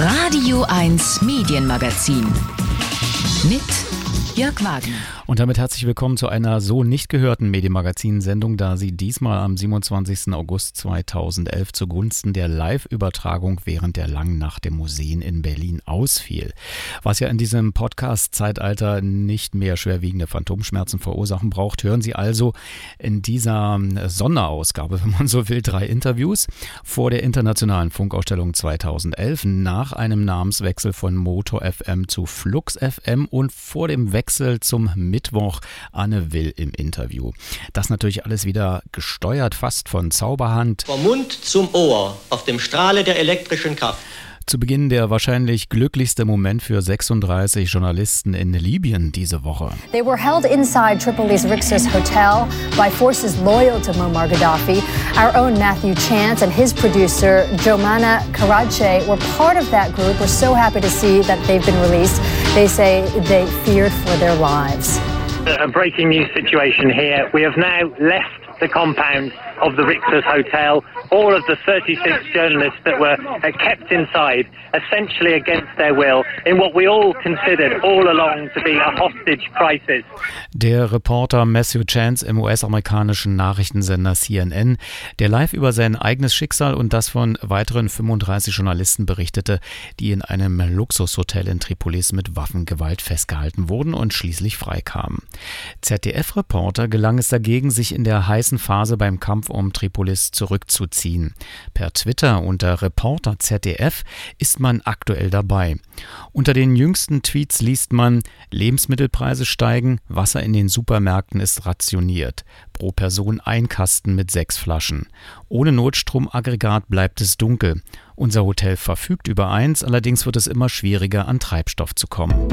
Radio 1 Medienmagazin mit Jörg Wagner. Und damit herzlich willkommen zu einer so nicht gehörten Medienmagazin-Sendung, da sie diesmal am 27. August 2011 zugunsten der Live-Übertragung während der langen Nacht der Museen in Berlin ausfiel. Was ja in diesem Podcast-Zeitalter nicht mehr schwerwiegende Phantomschmerzen verursachen braucht, hören Sie also in dieser Sonderausgabe, wenn man so will, 3 Interviews vor der Internationalen Funkausstellung 2011, nach einem Namenswechsel von Motor FM zu Flux FM und vor dem Wechsel zum Mittwoch Anne Will im Interview. Das natürlich alles wieder gesteuert, fast von Zauberhand. Vom Mund zum Ohr, auf dem Strahle der elektrischen Kraft. Zu Beginn der wahrscheinlich glücklichste Moment für 36 Journalisten in Libyen diese Woche. They were held inside Tripoli's Rixos Hotel by forces loyal to Muammar Gaddafi. Our own Matthew Chance and his producer Jomana Karache were part of that group. We're so happy to see that they've been released. They say they feared for their lives. A breaking news situation here. We have now left the compound of the Rixos Hotel. All of the 36 journalists that were kept inside, essentially against their will, in what we all considered all along to be a hostage crisis. Der Reporter Matthew Chance im US-amerikanischen Nachrichtensender CNN, der live über sein eigenes Schicksal und das von weiteren 35 Journalisten berichtete, die in einem Luxushotel in Tripolis mit Waffengewalt festgehalten wurden und schließlich freikamen. ZDF-Reporter gelang es dagegen, sich in der heißen Phase beim Kampf um Tripolis zurückzuziehen. Per Twitter unter Reporter ZDF ist man aktuell dabei. Unter den jüngsten Tweets liest man: Lebensmittelpreise steigen, Wasser in den Supermärkten ist rationiert. Pro Person ein Kasten mit 6 Flaschen. Ohne Notstromaggregat bleibt es dunkel. Unser Hotel verfügt über eins, allerdings wird es immer schwieriger, an Treibstoff zu kommen.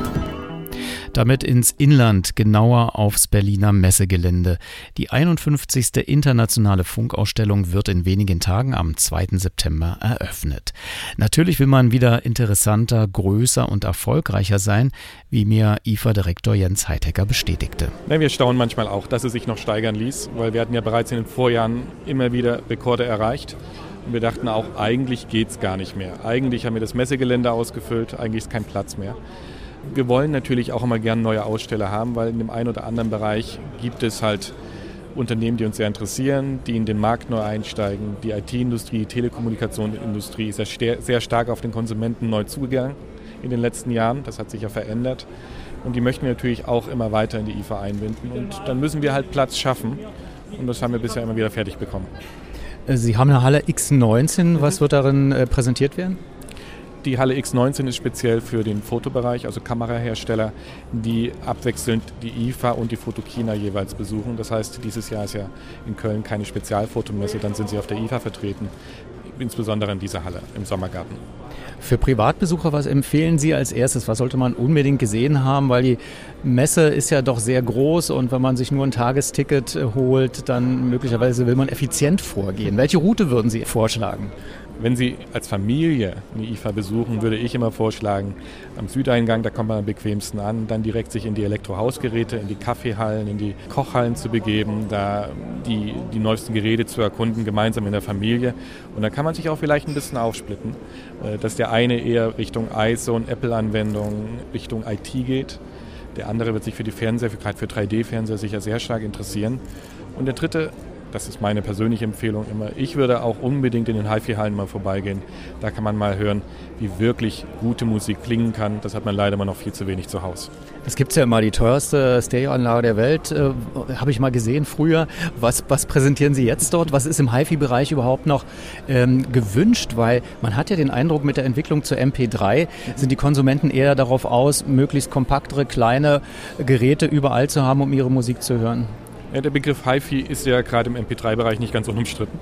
Damit ins Inland, genauer aufs Berliner Messegelände. Die 51. Internationale Funkausstellung wird in wenigen Tagen am 2. September eröffnet. Natürlich will man wieder interessanter, größer und erfolgreicher sein, wie mir IFA-Direktor Jens Heidhecker bestätigte. Wir staunen manchmal auch, dass es sich noch steigern ließ, weil wir hatten ja bereits in den Vorjahren immer wieder Rekorde erreicht. Und wir dachten auch, eigentlich geht's gar nicht mehr. Eigentlich haben wir das Messegelände ausgefüllt, eigentlich ist kein Platz mehr. Wir wollen natürlich auch immer gerne neue Aussteller haben, weil in dem einen oder anderen Bereich gibt es halt Unternehmen, die uns sehr interessieren, die in den Markt neu einsteigen. Die IT-Industrie, die Telekommunikationsindustrie ist ja sehr stark auf den Konsumenten neu zugegangen in den letzten Jahren. Das hat sich ja verändert. Und die möchten wir natürlich auch immer weiter in die IFA einbinden. Und dann müssen wir halt Platz schaffen. Und das haben wir bisher immer wieder fertig bekommen. Sie haben eine Halle X19. Was wird darin präsentiert werden? Die Halle X19 ist speziell für den Fotobereich, also Kamerahersteller, die abwechselnd die IFA und die Photokina jeweils besuchen. Das heißt, dieses Jahr ist ja in Köln keine Spezialfotomesse, dann sind sie auf der IFA vertreten, insbesondere in dieser Halle im Sommergarten. Für Privatbesucher, was empfehlen Sie als erstes? Was sollte man unbedingt gesehen haben? Weil die Messe ist ja doch sehr groß und wenn man sich nur ein Tagesticket holt, dann möglicherweise will man effizient vorgehen. Welche Route würden Sie vorschlagen? Wenn Sie als Familie eine IFA besuchen, würde ich immer vorschlagen, am Südeingang, da kommt man am bequemsten an, dann direkt sich in die Elektrohausgeräte, in die Kaffeehallen, in die Kochhallen zu begeben, da die neuesten Geräte zu erkunden, gemeinsam in der Familie. Und dann kann man sich auch vielleicht ein bisschen aufsplitten, dass der eine eher Richtung ISO- und Apple-Anwendungen, Richtung IT geht. Der andere wird sich für die Fernseher, gerade für 3D-Fernseher sicher sehr stark interessieren. Und der dritte, das ist meine persönliche Empfehlung immer, ich würde auch unbedingt in den HiFi-Hallen mal vorbeigehen. Da kann man mal hören, wie wirklich gute Musik klingen kann. Das hat man leider immer noch viel zu wenig zu Hause. Es gibt ja immer die teuerste Stereoanlage der Welt, habe ich mal gesehen früher. Was präsentieren Sie jetzt dort? Was ist im HiFi-Bereich überhaupt noch gewünscht? Weil man hat ja den Eindruck, mit der Entwicklung zur MP3 sind die Konsumenten eher darauf aus, möglichst kompaktere, kleine Geräte überall zu haben, um ihre Musik zu hören. Ja, der Begriff HiFi ist ja gerade im MP3-Bereich nicht ganz unumstritten.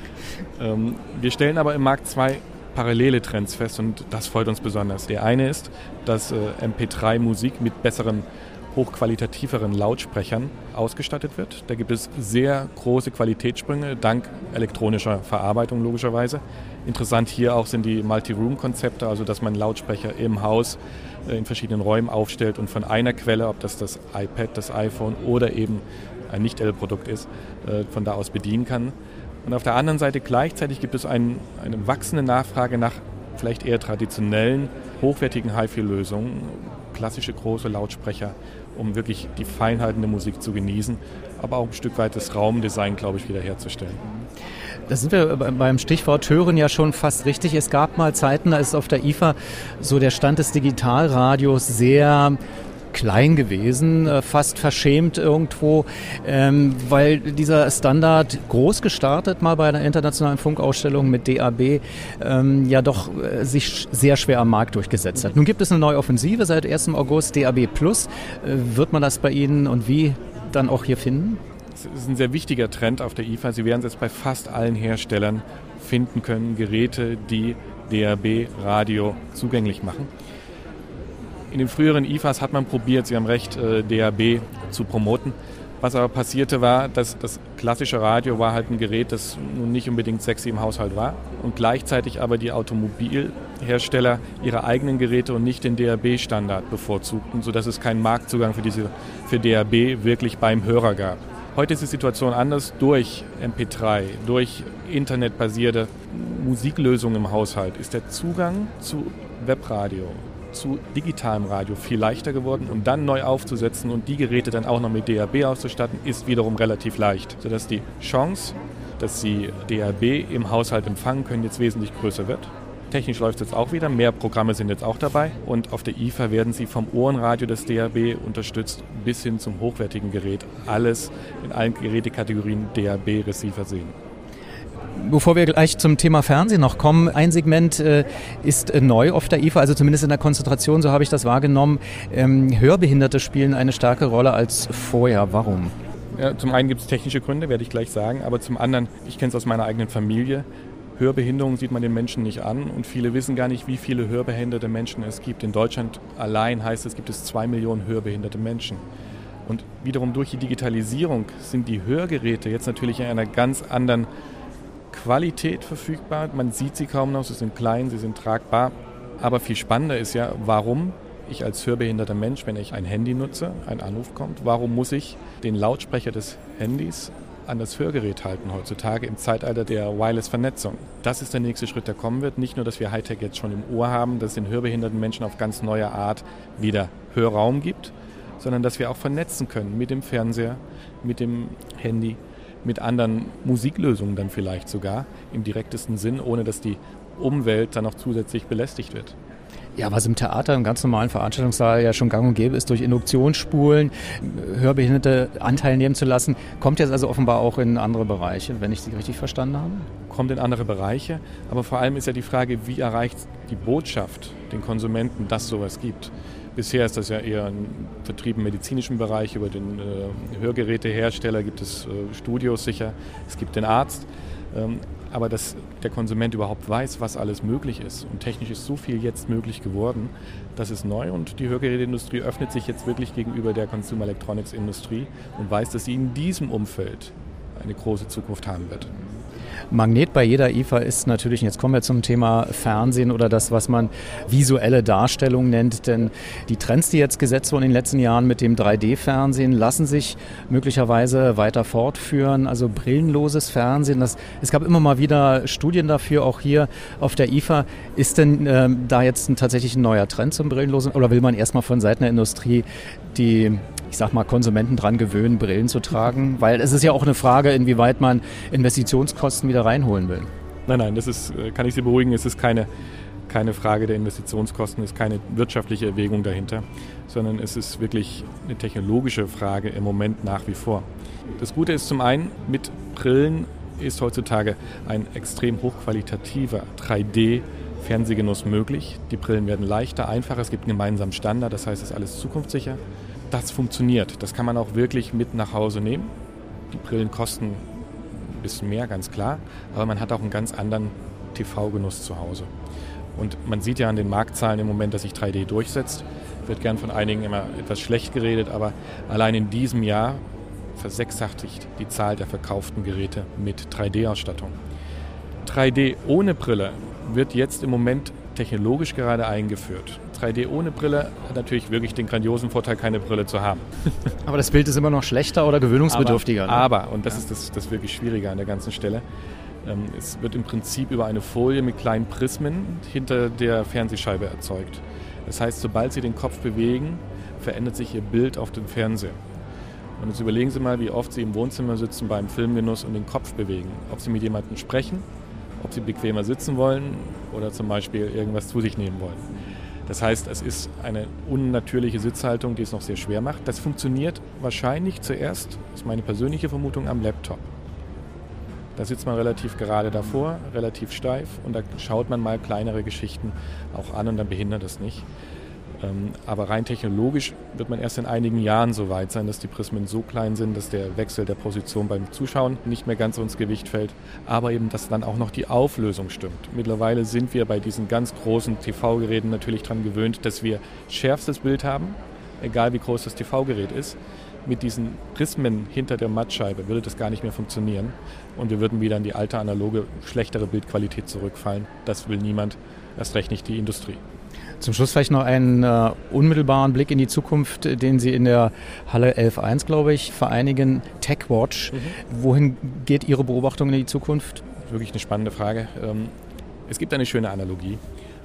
Wir stellen aber im Markt 2 parallele Trends fest und das freut uns besonders. Der eine ist, dass MP3-Musik mit besseren, hochqualitativeren Lautsprechern ausgestattet wird. Da gibt es sehr große Qualitätssprünge, dank elektronischer Verarbeitung logischerweise. Interessant hier auch sind die Multi-Room-Konzepte, also dass man Lautsprecher im Haus in verschiedenen Räumen aufstellt und von einer Quelle, ob das iPad, das iPhone oder eben ein Nicht-Apple-Produkt ist, von da aus bedienen kann. Und auf der anderen Seite gleichzeitig gibt es eine wachsende Nachfrage nach vielleicht eher traditionellen, hochwertigen HiFi-Lösungen, klassische große Lautsprecher, um wirklich die Feinheiten der Musik zu genießen, aber auch ein Stück weit das Raumdesign, glaube ich, wiederherzustellen. Da sind wir beim Stichwort Hören ja schon fast richtig. Es gab mal Zeiten, da ist auf der IFA so der Stand des Digitalradios sehr klein gewesen, fast verschämt irgendwo, weil dieser Standard groß gestartet mal bei einer internationalen Funkausstellung mit DAB ja doch sich sehr schwer am Markt durchgesetzt hat. Nun gibt es eine neue Offensive seit 1. August, DAB+. Wird man das bei Ihnen und wie dann auch hier finden? Es ist ein sehr wichtiger Trend auf der IFA. Sie werden es jetzt bei fast allen Herstellern finden können, Geräte, die DAB-Radio zugänglich machen. In den früheren IFAs hat man probiert, Sie haben recht, DAB zu promoten. Was aber passierte war, dass das klassische Radio war halt ein Gerät, das nun nicht unbedingt sexy im Haushalt war und gleichzeitig aber die Automobilhersteller ihre eigenen Geräte und nicht den DAB-Standard bevorzugten, sodass es keinen Marktzugang für DAB wirklich beim Hörer gab. Heute ist die Situation anders. Durch MP3, durch internetbasierte Musiklösungen im Haushalt ist der Zugang zu Webradio, zu digitalem Radio viel leichter geworden und dann neu aufzusetzen und die Geräte dann auch noch mit DAB auszustatten, ist wiederum relativ leicht, sodass die Chance, dass Sie DAB im Haushalt empfangen können, jetzt wesentlich größer wird. Technisch läuft es jetzt auch wieder, mehr Programme sind jetzt auch dabei und auf der IFA werden Sie vom Ohrenradio des DAB unterstützt bis hin zum hochwertigen Gerät alles in allen Gerätekategorien DAB-Receiver sehen. Bevor wir gleich zum Thema Fernsehen noch kommen, ein Segment ist neu auf der IFA, also zumindest in der Konzentration, so habe ich das wahrgenommen. Hörbehinderte spielen eine stärkere Rolle als vorher. Warum? Ja, zum einen gibt es technische Gründe, werde ich gleich sagen, aber zum anderen, ich kenne es aus meiner eigenen Familie, Hörbehinderung sieht man den Menschen nicht an und viele wissen gar nicht, wie viele hörbehinderte Menschen es gibt. In Deutschland allein heißt es, gibt es 2 Millionen hörbehinderte Menschen. Und wiederum durch die Digitalisierung sind die Hörgeräte jetzt natürlich in einer ganz anderen Qualität verfügbar. Man sieht sie kaum noch, sie sind klein, sie sind tragbar. Aber viel spannender ist ja, warum ich als hörbehinderter Mensch, wenn ich ein Handy nutze, ein Anruf kommt, warum muss ich den Lautsprecher des Handys an das Hörgerät halten heutzutage im Zeitalter der Wireless-Vernetzung. Das ist der nächste Schritt, der kommen wird. Nicht nur, dass wir Hightech jetzt schon im Ohr haben, dass es den hörbehinderten Menschen auf ganz neue Art wieder Hörraum gibt, sondern dass wir auch vernetzen können mit dem Fernseher, mit dem Handy, mit anderen Musiklösungen dann vielleicht sogar im direktesten Sinn, ohne dass die Umwelt dann noch zusätzlich belästigt wird. Ja, was im Theater, im ganz normalen Veranstaltungssaal ja schon gang und gäbe ist, durch Induktionsspulen Hörbehinderte Anteil nehmen zu lassen, kommt jetzt also offenbar auch in andere Bereiche, wenn ich Sie richtig verstanden habe? Kommt in andere Bereiche, aber vor allem ist ja die Frage, wie erreicht die Botschaft den Konsumenten, dass sowas gibt. Bisher ist das ja eher ein Vertrieb im medizinischen Bereich, über den Hörgerätehersteller gibt es Studios sicher, es gibt den Arzt. Aber dass der Konsument überhaupt weiß, was alles möglich ist. Und technisch ist so viel jetzt möglich geworden, das ist neu. Und die Hörgeräteindustrie öffnet sich jetzt wirklich gegenüber der Consumer Electronics Industrie und weiß, dass sie in diesem Umfeld eine große Zukunft haben wird. Magnet bei jeder IFA ist natürlich, und jetzt kommen wir zum Thema Fernsehen oder das, was man visuelle Darstellung nennt, denn die Trends, die jetzt gesetzt wurden in den letzten Jahren mit dem 3D-Fernsehen, lassen sich möglicherweise weiter fortführen, also brillenloses Fernsehen. Es gab immer mal wieder Studien dafür, auch hier auf der IFA. Ist denn da jetzt tatsächlich ein neuer Trend zum brillenlosen oder will man erstmal von Seiten der Industrie die, ich sag mal, Konsumenten dran gewöhnen, Brillen zu tragen? Weil es ist ja auch eine Frage, inwieweit man Investitionskosten wieder reinholen will. Nein, das ist, kann ich Sie beruhigen, es ist keine Frage der Investitionskosten, es ist keine wirtschaftliche Erwägung dahinter, sondern es ist wirklich eine technologische Frage im Moment nach wie vor. Das Gute ist zum einen, mit Brillen ist heutzutage ein extrem hochqualitativer 3D-Fernsehgenuss möglich. Die Brillen werden leichter, einfacher, es gibt einen gemeinsamen Standard, das heißt, es ist alles zukunftssicher. Das funktioniert, das kann man auch wirklich mit nach Hause nehmen. Die Brillen kosten ein bisschen mehr, ganz klar, aber man hat auch einen ganz anderen TV-Genuss zu Hause. Und man sieht ja an den Marktzahlen im Moment, dass sich 3D durchsetzt. Wird gern von einigen immer etwas schlecht geredet, aber allein in diesem Jahr versechsfachigt die Zahl der verkauften Geräte mit 3D-Ausstattung. 3D ohne Brille wird jetzt im Moment technologisch gerade eingeführt. 3D ohne Brille hat natürlich wirklich den grandiosen Vorteil, keine Brille zu haben. Aber das Bild ist immer noch schlechter oder gewöhnungsbedürftiger. Aber und das ist das wirklich Schwierige an der ganzen Stelle, Es wird im Prinzip über eine Folie mit kleinen Prismen hinter der Fernsehscheibe erzeugt. Das heißt, sobald Sie den Kopf bewegen, verändert sich Ihr Bild auf dem Fernseher. Und jetzt überlegen Sie mal, wie oft Sie im Wohnzimmer sitzen beim Filmgenuss und den Kopf bewegen. Ob Sie mit jemandem sprechen, ob Sie bequemer sitzen wollen oder zum Beispiel irgendwas zu sich nehmen wollen. Das heißt, es ist eine unnatürliche Sitzhaltung, die es noch sehr schwer macht. Das funktioniert wahrscheinlich zuerst, das ist meine persönliche Vermutung, am Laptop. Da sitzt man relativ gerade davor, relativ steif und da schaut man mal kleinere Geschichten auch an und dann behindert es nicht. Aber rein technologisch wird man erst in einigen Jahren so weit sein, dass die Prismen so klein sind, dass der Wechsel der Position beim Zuschauen nicht mehr ganz so ins Gewicht fällt, aber eben, dass dann auch noch die Auflösung stimmt. Mittlerweile sind wir bei diesen ganz großen TV-Geräten natürlich daran gewöhnt, dass wir schärfstes Bild haben, egal wie groß das TV-Gerät ist. Mit diesen Prismen hinter der Mattscheibe würde das gar nicht mehr funktionieren und wir würden wieder in die alte analoge, schlechtere Bildqualität zurückfallen. Das will niemand, erst recht nicht die Industrie. Zum Schluss vielleicht noch einen unmittelbaren Blick in die Zukunft, den Sie in der Halle 11.1, glaube ich, vereinigen, TechWatch. Wohin geht Ihre Beobachtung in die Zukunft? Wirklich eine spannende Frage. Es gibt eine schöne Analogie.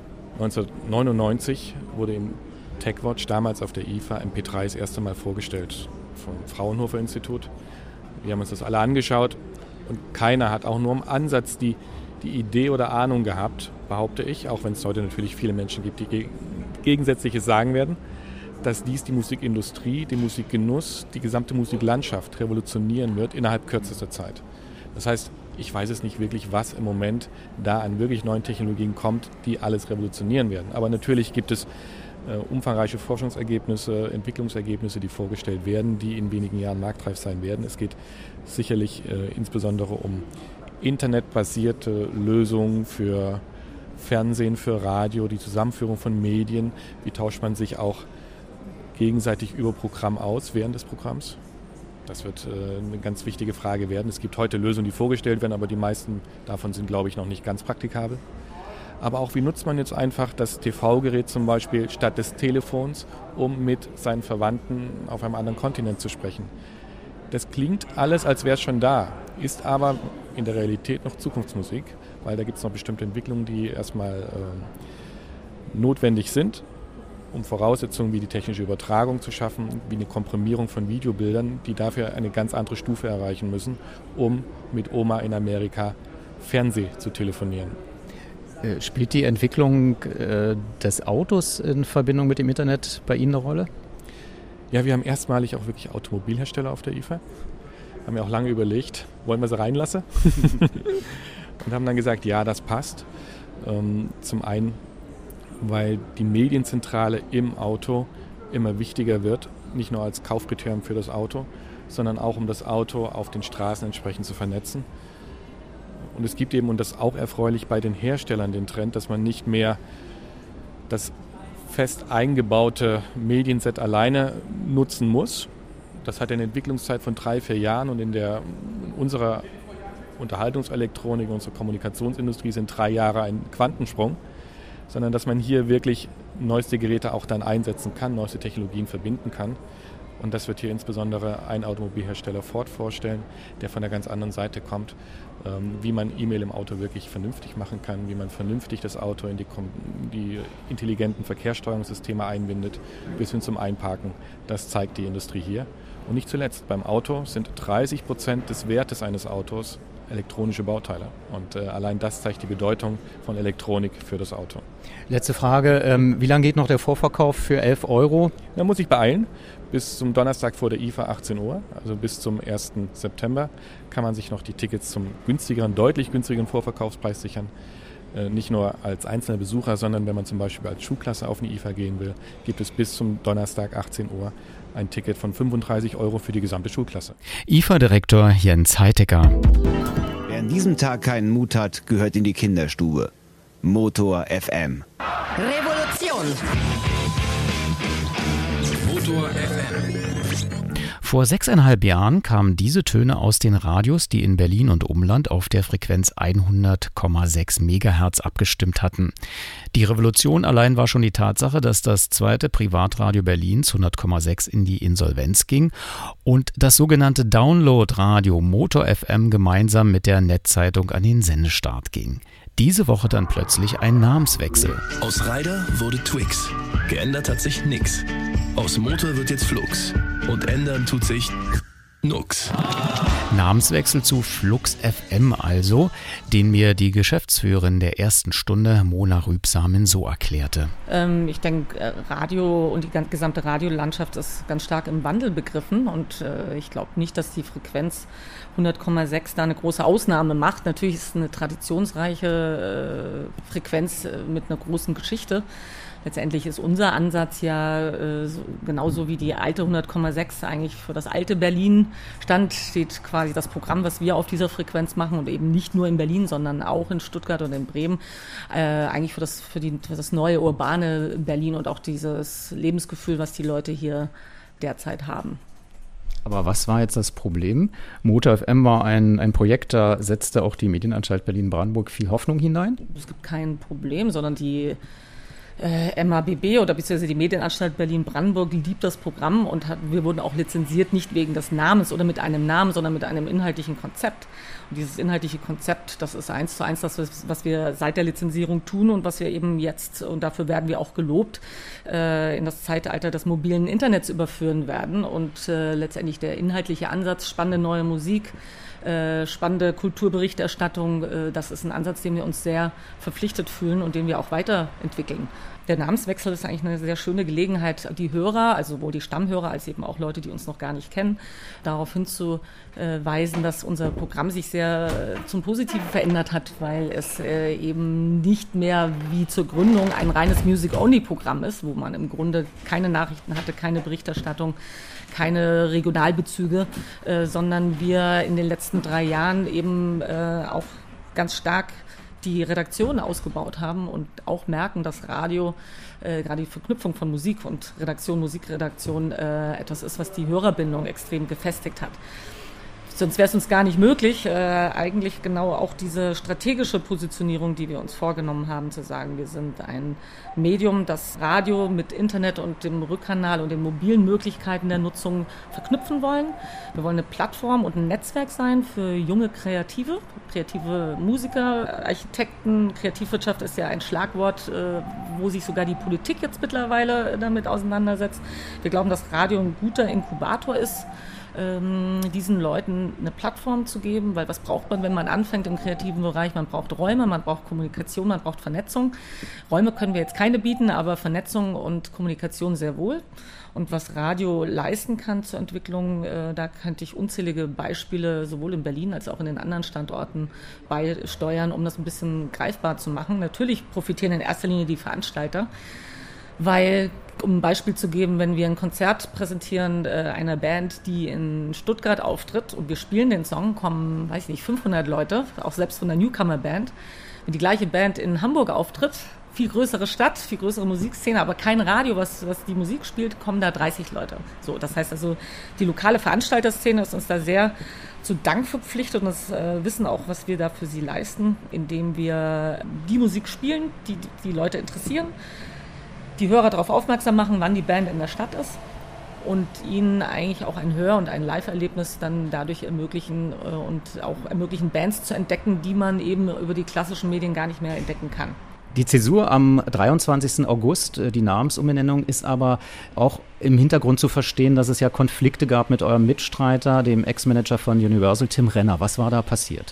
1999 wurde im TechWatch, damals auf der IFA, MP3 das erste Mal vorgestellt vom Fraunhofer Institut. Wir haben uns das alle angeschaut und keiner hat auch nur im Ansatz die Idee oder Ahnung gehabt, behaupte ich, auch wenn es heute natürlich viele Menschen gibt, die Gegensätzliches sagen werden, dass dies die Musikindustrie, den Musikgenuss, die gesamte Musiklandschaft revolutionieren wird innerhalb kürzester Zeit. Das heißt, ich weiß es nicht wirklich, was im Moment da an wirklich neuen Technologien kommt, die alles revolutionieren werden. Aber natürlich gibt es umfangreiche Forschungsergebnisse, Entwicklungsergebnisse, die vorgestellt werden, die in wenigen Jahren marktreif sein werden. Es geht sicherlich insbesondere um internetbasierte Lösungen für Fernsehen, für Radio, die Zusammenführung von Medien. Wie tauscht man sich auch gegenseitig über Programm aus während des Programms? Das wird eine ganz wichtige Frage werden. Es gibt heute Lösungen, die vorgestellt werden, aber die meisten davon sind, glaube ich, noch nicht ganz praktikabel. Aber auch, wie nutzt man jetzt einfach das TV-Gerät zum Beispiel statt des Telefons, um mit seinen Verwandten auf einem anderen Kontinent zu sprechen? Das klingt alles, als wäre es schon da, ist aber in der Realität noch Zukunftsmusik, weil da gibt es noch bestimmte Entwicklungen, die erstmal notwendig sind, um Voraussetzungen wie die technische Übertragung zu schaffen, wie eine Komprimierung von Videobildern, die dafür eine ganz andere Stufe erreichen müssen, um mit Oma in Amerika Fernseh zu telefonieren. Spielt die Entwicklung des Autos in Verbindung mit dem Internet bei Ihnen eine Rolle? Ja, wir haben erstmalig auch wirklich Automobilhersteller auf der IFA. Haben ja auch lange überlegt, wollen wir sie reinlassen? Und haben dann gesagt, ja, das passt. Zum einen, weil die Medienzentrale im Auto immer wichtiger wird, nicht nur als Kaufkriterium für das Auto, sondern auch um das Auto auf den Straßen entsprechend zu vernetzen. Und es gibt eben, und das auch erfreulich bei den Herstellern, den Trend, dass man nicht mehr das fest eingebaute Medienset alleine nutzen muss. Das hat eine Entwicklungszeit von 3-4 Jahren und in unserer Unterhaltungselektronik, unserer Kommunikationsindustrie sind 3 Jahre ein Quantensprung, sondern dass man hier wirklich neueste Geräte auch dann einsetzen kann, neueste Technologien verbinden kann. Und das wird hier insbesondere ein Automobilhersteller Ford vorstellen, der von der ganz anderen Seite kommt, wie man E-Mail im Auto wirklich vernünftig machen kann, wie man vernünftig das Auto in die intelligenten Verkehrssteuerungssysteme einbindet, bis hin zum Einparken. Das zeigt die Industrie hier. Und nicht zuletzt, beim Auto sind 30% des Wertes eines Autos elektronische Bauteile. Und allein das zeigt die Bedeutung von Elektronik für das Auto. Letzte Frage, wie lange geht noch der Vorverkauf für 11 €? Da muss ich beeilen. Bis zum Donnerstag vor der IFA 18 Uhr, also bis zum 1. September, kann man sich noch die Tickets zum deutlich günstigeren Vorverkaufspreis sichern. Nicht nur als einzelner Besucher, sondern wenn man zum Beispiel als Schulklasse auf eine IFA gehen will, gibt es bis zum Donnerstag 18 Uhr ein Ticket von 35 € für die gesamte Schulklasse. IFA-Direktor Jens Heitecker. Wer an diesem Tag keinen Mut hat, gehört in die Kinderstube. Motor FM. Revolution! Motor FM. Vor 6,5 Jahren kamen diese Töne aus den Radios, die in Berlin und Umland auf der Frequenz 100,6 Megahertz abgestimmt hatten. Die Revolution allein war schon die Tatsache, dass das zweite Privatradio Berlins 100,6 in die Insolvenz ging und das sogenannte Download-Radio Motor FM gemeinsam mit der Netzzeitung an den Sendestart ging. Diese Woche dann plötzlich ein Namenswechsel. Aus Ryder wurde Twix. Geändert hat sich nix. Aus Motor wird jetzt Flux. Und ändern tut sich nix. Namenswechsel zu Flux FM also, den mir die Geschäftsführerin der ersten Stunde, Mona Rübsamen, so erklärte. Ich denke, Radio und die gesamte Radiolandschaft ist ganz stark im Wandel begriffen und ich glaube nicht, dass die Frequenz 100,6 da eine große Ausnahme macht. Natürlich ist es eine traditionsreiche Frequenz mit einer großen Geschichte. Letztendlich ist unser Ansatz ja genauso wie die alte 100,6 eigentlich für das alte Berlin stand, steht quasi das Programm, was wir auf dieser Frequenz machen und eben nicht nur in Berlin, sondern auch in Stuttgart und in Bremen, eigentlich für das neue urbane Berlin und auch dieses Lebensgefühl, was die Leute hier derzeit haben. Aber was war jetzt das Problem? Motor FM war ein Projekt, da setzte auch die Medienanstalt Berlin-Brandenburg viel Hoffnung hinein? Es gibt kein Problem, sondern die MABB oder beziehungsweise die Medienanstalt Berlin-Brandenburg liebt das Programm und wir wurden auch lizenziert, nicht wegen des Namens oder mit einem Namen, sondern mit einem inhaltlichen Konzept. Und dieses inhaltliche Konzept, das ist 1:1 das, was wir seit der Lizenzierung tun und was wir eben jetzt, und dafür werden wir auch gelobt, in das Zeitalter des mobilen Internets überführen werden. Und letztendlich der inhaltliche Ansatz, spannende neue Musik, spannende Kulturberichterstattung, das ist ein Ansatz, dem wir uns sehr verpflichtet fühlen und den wir auch weiterentwickeln. Der Namenswechsel ist eigentlich eine sehr schöne Gelegenheit, die Hörer, also sowohl die Stammhörer als eben auch Leute, die uns noch gar nicht kennen, darauf hinzuweisen, dass unser Programm sich sehr zum Positiven verändert hat, weil es eben nicht mehr wie zur Gründung ein reines Music-Only-Programm ist, wo man im Grunde keine Nachrichten hatte, keine Berichterstattung, keine Regionalbezüge, sondern wir in den letzten 3 Jahren eben auch ganz stark die Redaktion ausgebaut haben und auch merken, dass Radio, gerade die Verknüpfung von Musik und Musikredaktion etwas ist, was die Hörerbindung extrem gefestigt hat. Sonst wäre es uns gar nicht möglich, eigentlich genau auch diese strategische Positionierung, die wir uns vorgenommen haben, zu sagen, wir sind ein Medium, das Radio mit Internet und dem Rückkanal und den mobilen Möglichkeiten der Nutzung verknüpfen wollen. Wir wollen eine Plattform und ein Netzwerk sein für junge kreative Musiker, Architekten. Kreativwirtschaft ist ja ein Schlagwort, wo sich sogar die Politik jetzt mittlerweile damit auseinandersetzt. Wir glauben, dass Radio ein guter Inkubator ist, diesen Leuten eine Plattform zu geben, weil was braucht man, wenn man anfängt im kreativen Bereich? Man braucht Räume, man braucht Kommunikation, man braucht Vernetzung. Räume können wir jetzt keine bieten, aber Vernetzung und Kommunikation sehr wohl. Und was Radio leisten kann zur Entwicklung, da könnte ich unzählige Beispiele sowohl in Berlin als auch in den anderen Standorten beisteuern, um das ein bisschen greifbar zu machen. Natürlich profitieren in erster Linie die Veranstalter, weil, um ein Beispiel zu geben, wenn wir ein Konzert präsentieren einer Band, die in Stuttgart auftritt und wir spielen den Song, kommen, 500 Leute, auch selbst von der Newcomer-Band. Wenn die gleiche Band in Hamburg auftritt, viel größere Stadt, viel größere Musikszene, aber kein Radio, was die Musik spielt, kommen da 30 Leute. So, das heißt also, die lokale Veranstalterszene ist uns da sehr zu Dank verpflichtet und das wissen auch, was wir da für sie leisten, indem wir die Musik spielen, die die Leute interessieren, die Hörer darauf aufmerksam machen, wann die Band in der Stadt ist und ihnen eigentlich auch ein Hör- und ein Live-Erlebnis dann dadurch ermöglichen und auch ermöglichen, Bands zu entdecken, die man eben über die klassischen Medien gar nicht mehr entdecken kann. Die Zäsur am 23. August, die Namensumbenennung, ist aber auch im Hintergrund zu verstehen, dass es ja Konflikte gab mit eurem Mitstreiter, dem Ex-Manager von Universal, Tim Renner. Was war da passiert?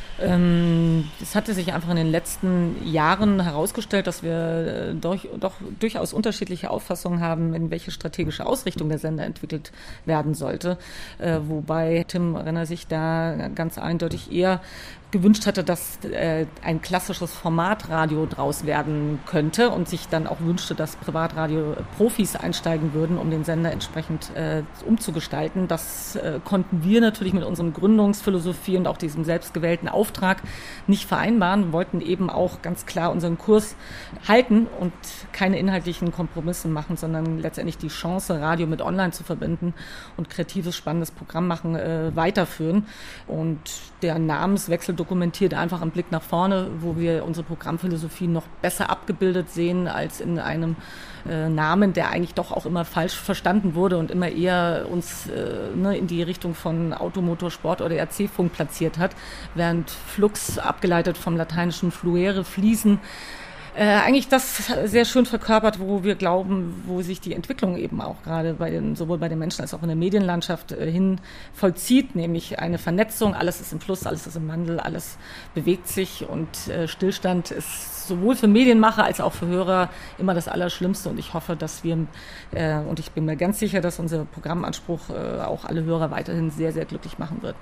Es hatte sich einfach in den letzten Jahren herausgestellt, dass wir doch durchaus unterschiedliche Auffassungen haben, in welche strategische Ausrichtung der Sender entwickelt werden sollte. Wobei Tim Renner sich da ganz eindeutig eher gewünscht hätte, dass ein klassisches Formatradio draus werden könnte und sich dann auch wünschte, dass Privatradio-Profis einsteigen würden, um den Sender entsprechend umzugestalten. Das konnten wir natürlich mit unserem Gründungsphilosophie und auch diesem selbstgewählten Auftrag nicht vereinbaren. Wir wollten eben auch ganz klar unseren Kurs halten und keine inhaltlichen Kompromisse machen, sondern letztendlich die Chance, Radio mit Online zu verbinden und kreatives, spannendes Programm machen, weiterführen. Und der Namenswechsel dokumentiert einfach einen Blick nach vorne, wo wir unsere Programmphilosophie noch besser abgebildet sehen als in einem Namen, der eigentlich doch auch immer falsch verstanden wurde und immer eher uns in die Richtung von Automotorsport oder RC-Funk platziert hat, während Flux, abgeleitet vom lateinischen fluere, fließen, eigentlich das sehr schön verkörpert, wo wir glauben, wo sich die Entwicklung eben auch gerade sowohl bei den Menschen als auch in der Medienlandschaft hin vollzieht, nämlich eine Vernetzung, alles ist im Fluss, alles ist im Wandel, alles bewegt sich und Stillstand ist sowohl für Medienmacher als auch für Hörer immer das Allerschlimmste und ich hoffe, dass wir, und ich bin mir ganz sicher, dass unser Programmanspruch auch alle Hörer weiterhin sehr, sehr glücklich machen wird.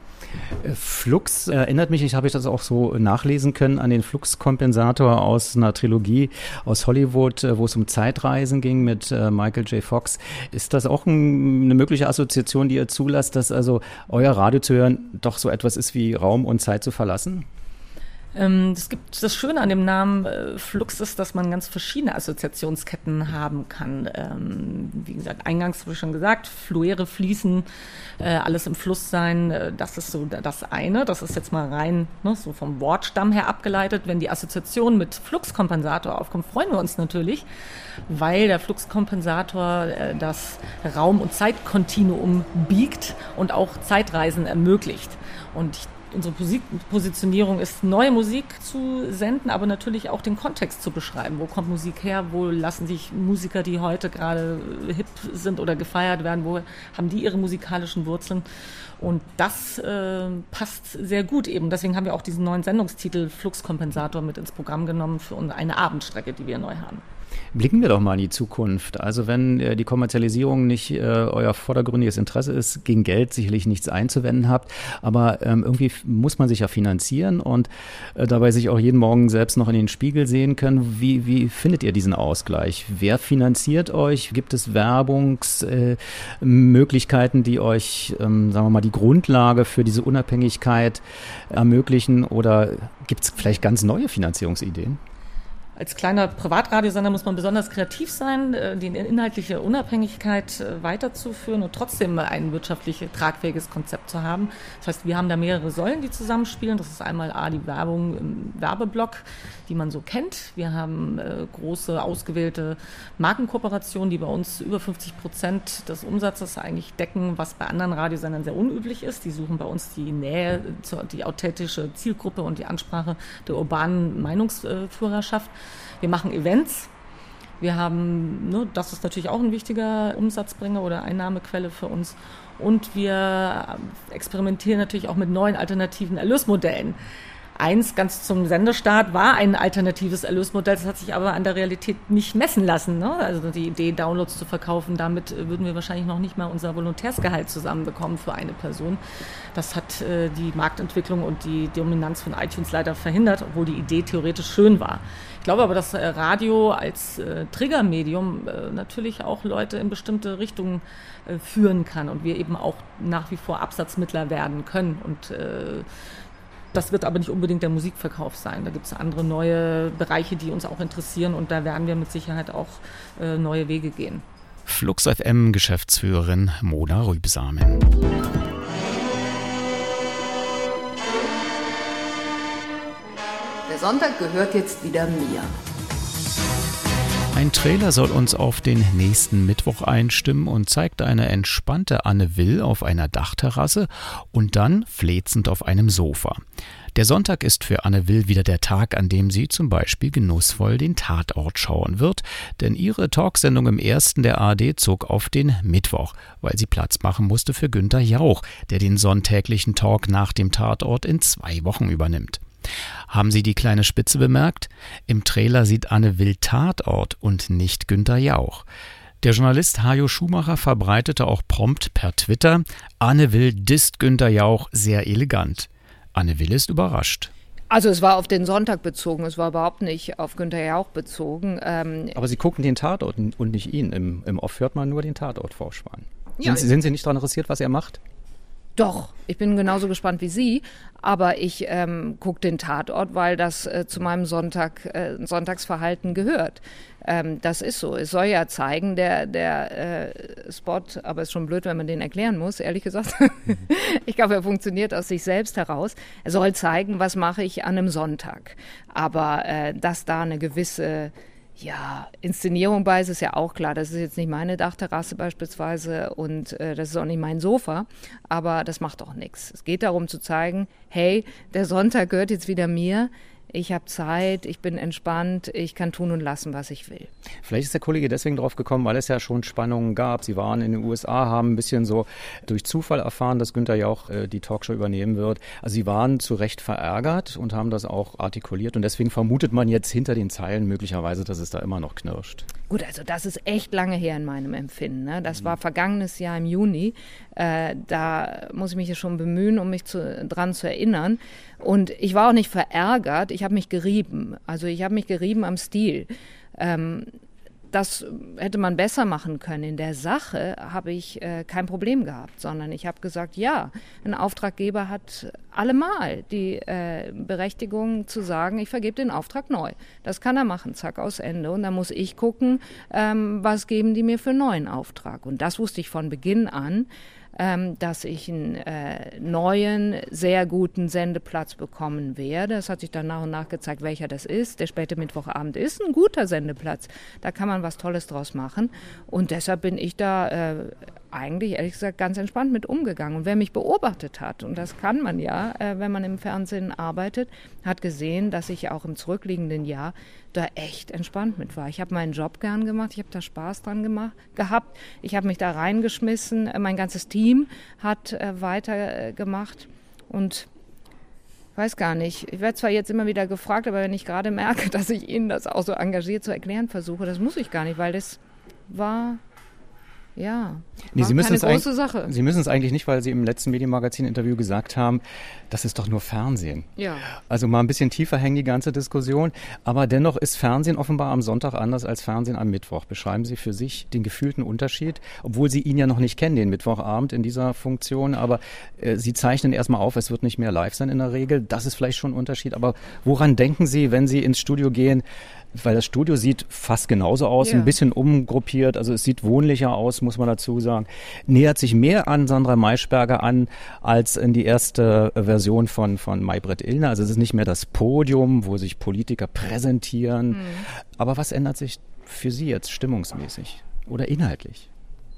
Flux erinnert mich, habe ich das auch so nachlesen können, an den Flux-Kompensator aus einer Trilogie aus Hollywood, wo es um Zeitreisen ging mit Michael J. Fox. Ist das auch eine mögliche Assoziation, die ihr zulasst, dass also euer Radio zu hören doch so etwas ist wie Raum und Zeit zu verlassen? Das Schöne an dem Namen Flux ist, dass man ganz verschiedene Assoziationsketten haben kann. Wie gesagt, eingangs habe ich schon gesagt, fluere Fließen, alles im Fluss sein, das ist so das eine. Das ist jetzt mal rein so vom Wortstamm her abgeleitet. Wenn die Assoziation mit Fluxkompensator aufkommt, freuen wir uns natürlich, weil der Fluxkompensator das Raum- und Zeitkontinuum biegt und auch Zeitreisen ermöglicht. Und unsere Positionierung ist, neue Musik zu senden, aber natürlich auch den Kontext zu beschreiben. Wo kommt Musik her? Wo lassen sich Musiker, die heute gerade hip sind oder gefeiert werden, wo haben die ihre musikalischen Wurzeln? Und das passt sehr gut eben. Deswegen haben wir auch diesen neuen Sendungstitel Fluxkompensator mit ins Programm genommen für eine Abendstrecke, die wir neu haben. Blicken wir doch mal in die Zukunft. Also wenn die Kommerzialisierung nicht euer vordergründiges Interesse ist, gegen Geld sicherlich nichts einzuwenden habt, aber irgendwie muss man sich ja finanzieren und dabei sich auch jeden Morgen selbst noch in den Spiegel sehen können. Wie findet ihr diesen Ausgleich? Wer finanziert euch? Gibt es Werbungsmöglichkeiten, die euch, sagen wir mal, die Grundlage für diese Unabhängigkeit ermöglichen oder gibt es vielleicht ganz neue Finanzierungsideen? Als kleiner Privatradiosender muss man besonders kreativ sein, die inhaltliche Unabhängigkeit weiterzuführen und trotzdem ein wirtschaftlich tragfähiges Konzept zu haben. Das heißt, wir haben da mehrere Säulen, die zusammenspielen. Das ist einmal die Werbung im Werbeblock, die man so kennt. Wir haben große, ausgewählte Markenkooperationen, die bei uns über 50% des Umsatzes eigentlich decken, was bei anderen Radiosendern sehr unüblich ist. Die suchen bei uns die Nähe, die authentische Zielgruppe und die Ansprache der urbanen Meinungsführerschaft. Wir machen Events. Wir haben, das ist natürlich auch ein wichtiger Umsatzbringer oder Einnahmequelle für uns. Und wir experimentieren natürlich auch mit neuen alternativen Erlösmodellen. Eins ganz zum Sendestart war ein alternatives Erlösmodell, das hat sich aber an der Realität nicht messen lassen. Ne? Also die Idee, Downloads zu verkaufen, damit würden wir wahrscheinlich noch nicht mal unser Volontärsgehalt zusammenbekommen für eine Person. Das hat die Marktentwicklung und die Dominanz von iTunes leider verhindert, obwohl die Idee theoretisch schön war. Ich glaube aber, dass Radio als Triggermedium natürlich auch Leute in bestimmte Richtungen führen kann und wir eben auch nach wie vor Absatzmittler werden können und das wird aber nicht unbedingt der Musikverkauf sein. Da gibt es andere neue Bereiche, die uns auch interessieren und da werden wir mit Sicherheit auch neue Wege gehen. Flux FM Geschäftsführerin Mona Rübsamen. Der Sonntag gehört jetzt wieder mir. Ein Trailer soll uns auf den nächsten Mittwoch einstimmen und zeigt eine entspannte Anne Will auf einer Dachterrasse und dann flezend auf einem Sofa. Der Sonntag ist für Anne Will wieder der Tag, an dem sie zum Beispiel genussvoll den Tatort schauen wird, denn ihre Talksendung im Ersten der ARD zog auf den Mittwoch, weil sie Platz machen musste für Günther Jauch, der den sonntäglichen Talk nach dem Tatort in 2 Wochen übernimmt. Haben Sie die kleine Spitze bemerkt? Im Trailer sieht Anne Will Tatort und nicht Günther Jauch. Der Journalist Hajo Schumacher verbreitete auch prompt per Twitter: Anne Will disst Günther Jauch sehr elegant. Anne Will ist überrascht. Also es war auf den Sonntag bezogen, es war überhaupt nicht auf Günther Jauch bezogen. Aber Sie gucken den Tatort und nicht ihn. Im Off hört man nur den Tatort vorspannen. Ja. Sind Sie nicht daran interessiert, was er macht? Doch, ich bin genauso gespannt wie Sie, aber ich gucke den Tatort, weil das zu meinem Sonntagsverhalten gehört. Das ist so. Es soll ja zeigen, der Spot, aber es ist schon blöd, wenn man den erklären muss, ehrlich gesagt. Ich glaube, er funktioniert aus sich selbst heraus. Er soll zeigen, was mache ich an einem Sonntag. Aber dass da eine gewisse Inszenierung bei ist ja auch klar. Das ist jetzt nicht meine Dachterrasse beispielsweise und das ist auch nicht mein Sofa, aber das macht auch nichts. Es geht darum zu zeigen, hey, der Sonntag gehört jetzt wieder mir. Ich habe Zeit, ich bin entspannt, ich kann tun und lassen, was ich will. Vielleicht ist der Kollege deswegen drauf gekommen, weil es ja schon Spannungen gab. Sie waren in den USA, haben ein bisschen so durch Zufall erfahren, dass Günther Jauch die Talkshow übernehmen wird. Also Sie waren zu Recht verärgert und haben das auch artikuliert. Und deswegen vermutet man jetzt hinter den Zeilen möglicherweise, dass es da immer noch knirscht. Gut, also das ist echt lange her in meinem Empfinden. Ne? Das war vergangenes Jahr im Juni. Da muss ich mich ja schon bemühen, um mich dran zu erinnern. Und ich war auch nicht verärgert, ich habe mich gerieben. Also ich habe mich gerieben am Stil. Das hätte man besser machen können. In der Sache habe ich kein Problem gehabt, sondern ich habe gesagt, ja, ein Auftraggeber hat allemal die Berechtigung zu sagen, ich vergebe den Auftrag neu. Das kann er machen, zack, aus Ende. Und dann muss ich gucken, was geben die mir für einen neuen Auftrag. Und das wusste ich von Beginn an, dass ich einen neuen, sehr guten Sendeplatz bekommen werde. Es hat sich dann nach und nach gezeigt, welcher das ist. Der späte Mittwochabend ist ein guter Sendeplatz. Da kann man was Tolles draus machen. Und deshalb bin ich da eigentlich, ehrlich gesagt, ganz entspannt mit umgegangen. Und wer mich beobachtet hat, und das kann man ja, wenn man im Fernsehen arbeitet, hat gesehen, dass ich auch im zurückliegenden Jahr da echt entspannt mit war. Ich habe meinen Job gern gemacht, ich habe da Spaß dran gehabt, ich habe mich da reingeschmissen, mein ganzes Team hat weitergemacht und weiß gar nicht, ich werde zwar jetzt immer wieder gefragt, aber wenn ich gerade merke, dass ich Ihnen das auch so engagiert zu erklären versuche, das muss ich gar nicht, weil das war... Ja, nee, Sie müssen keine große Sache. Sie müssen es eigentlich nicht, weil Sie im letzten Medienmagazin-Interview gesagt haben, das ist doch nur Fernsehen. Ja. Also mal ein bisschen tiefer hängen die ganze Diskussion. Aber dennoch ist Fernsehen offenbar am Sonntag anders als Fernsehen am Mittwoch. Beschreiben Sie für sich den gefühlten Unterschied, obwohl Sie ihn ja noch nicht kennen, den Mittwochabend in dieser Funktion. Aber Sie zeichnen erstmal auf, es wird nicht mehr live sein in der Regel. Das ist vielleicht schon ein Unterschied. Aber woran denken Sie, wenn Sie ins Studio gehen? Weil das Studio sieht fast genauso aus, ein bisschen umgruppiert, also es sieht wohnlicher aus, muss man dazu sagen. Nähert sich mehr an Sandra Maischberger an, als in die erste Version von Maybrit Illner. Also es ist nicht mehr das Podium, wo sich Politiker präsentieren. Aber was ändert sich für Sie jetzt stimmungsmäßig oder inhaltlich?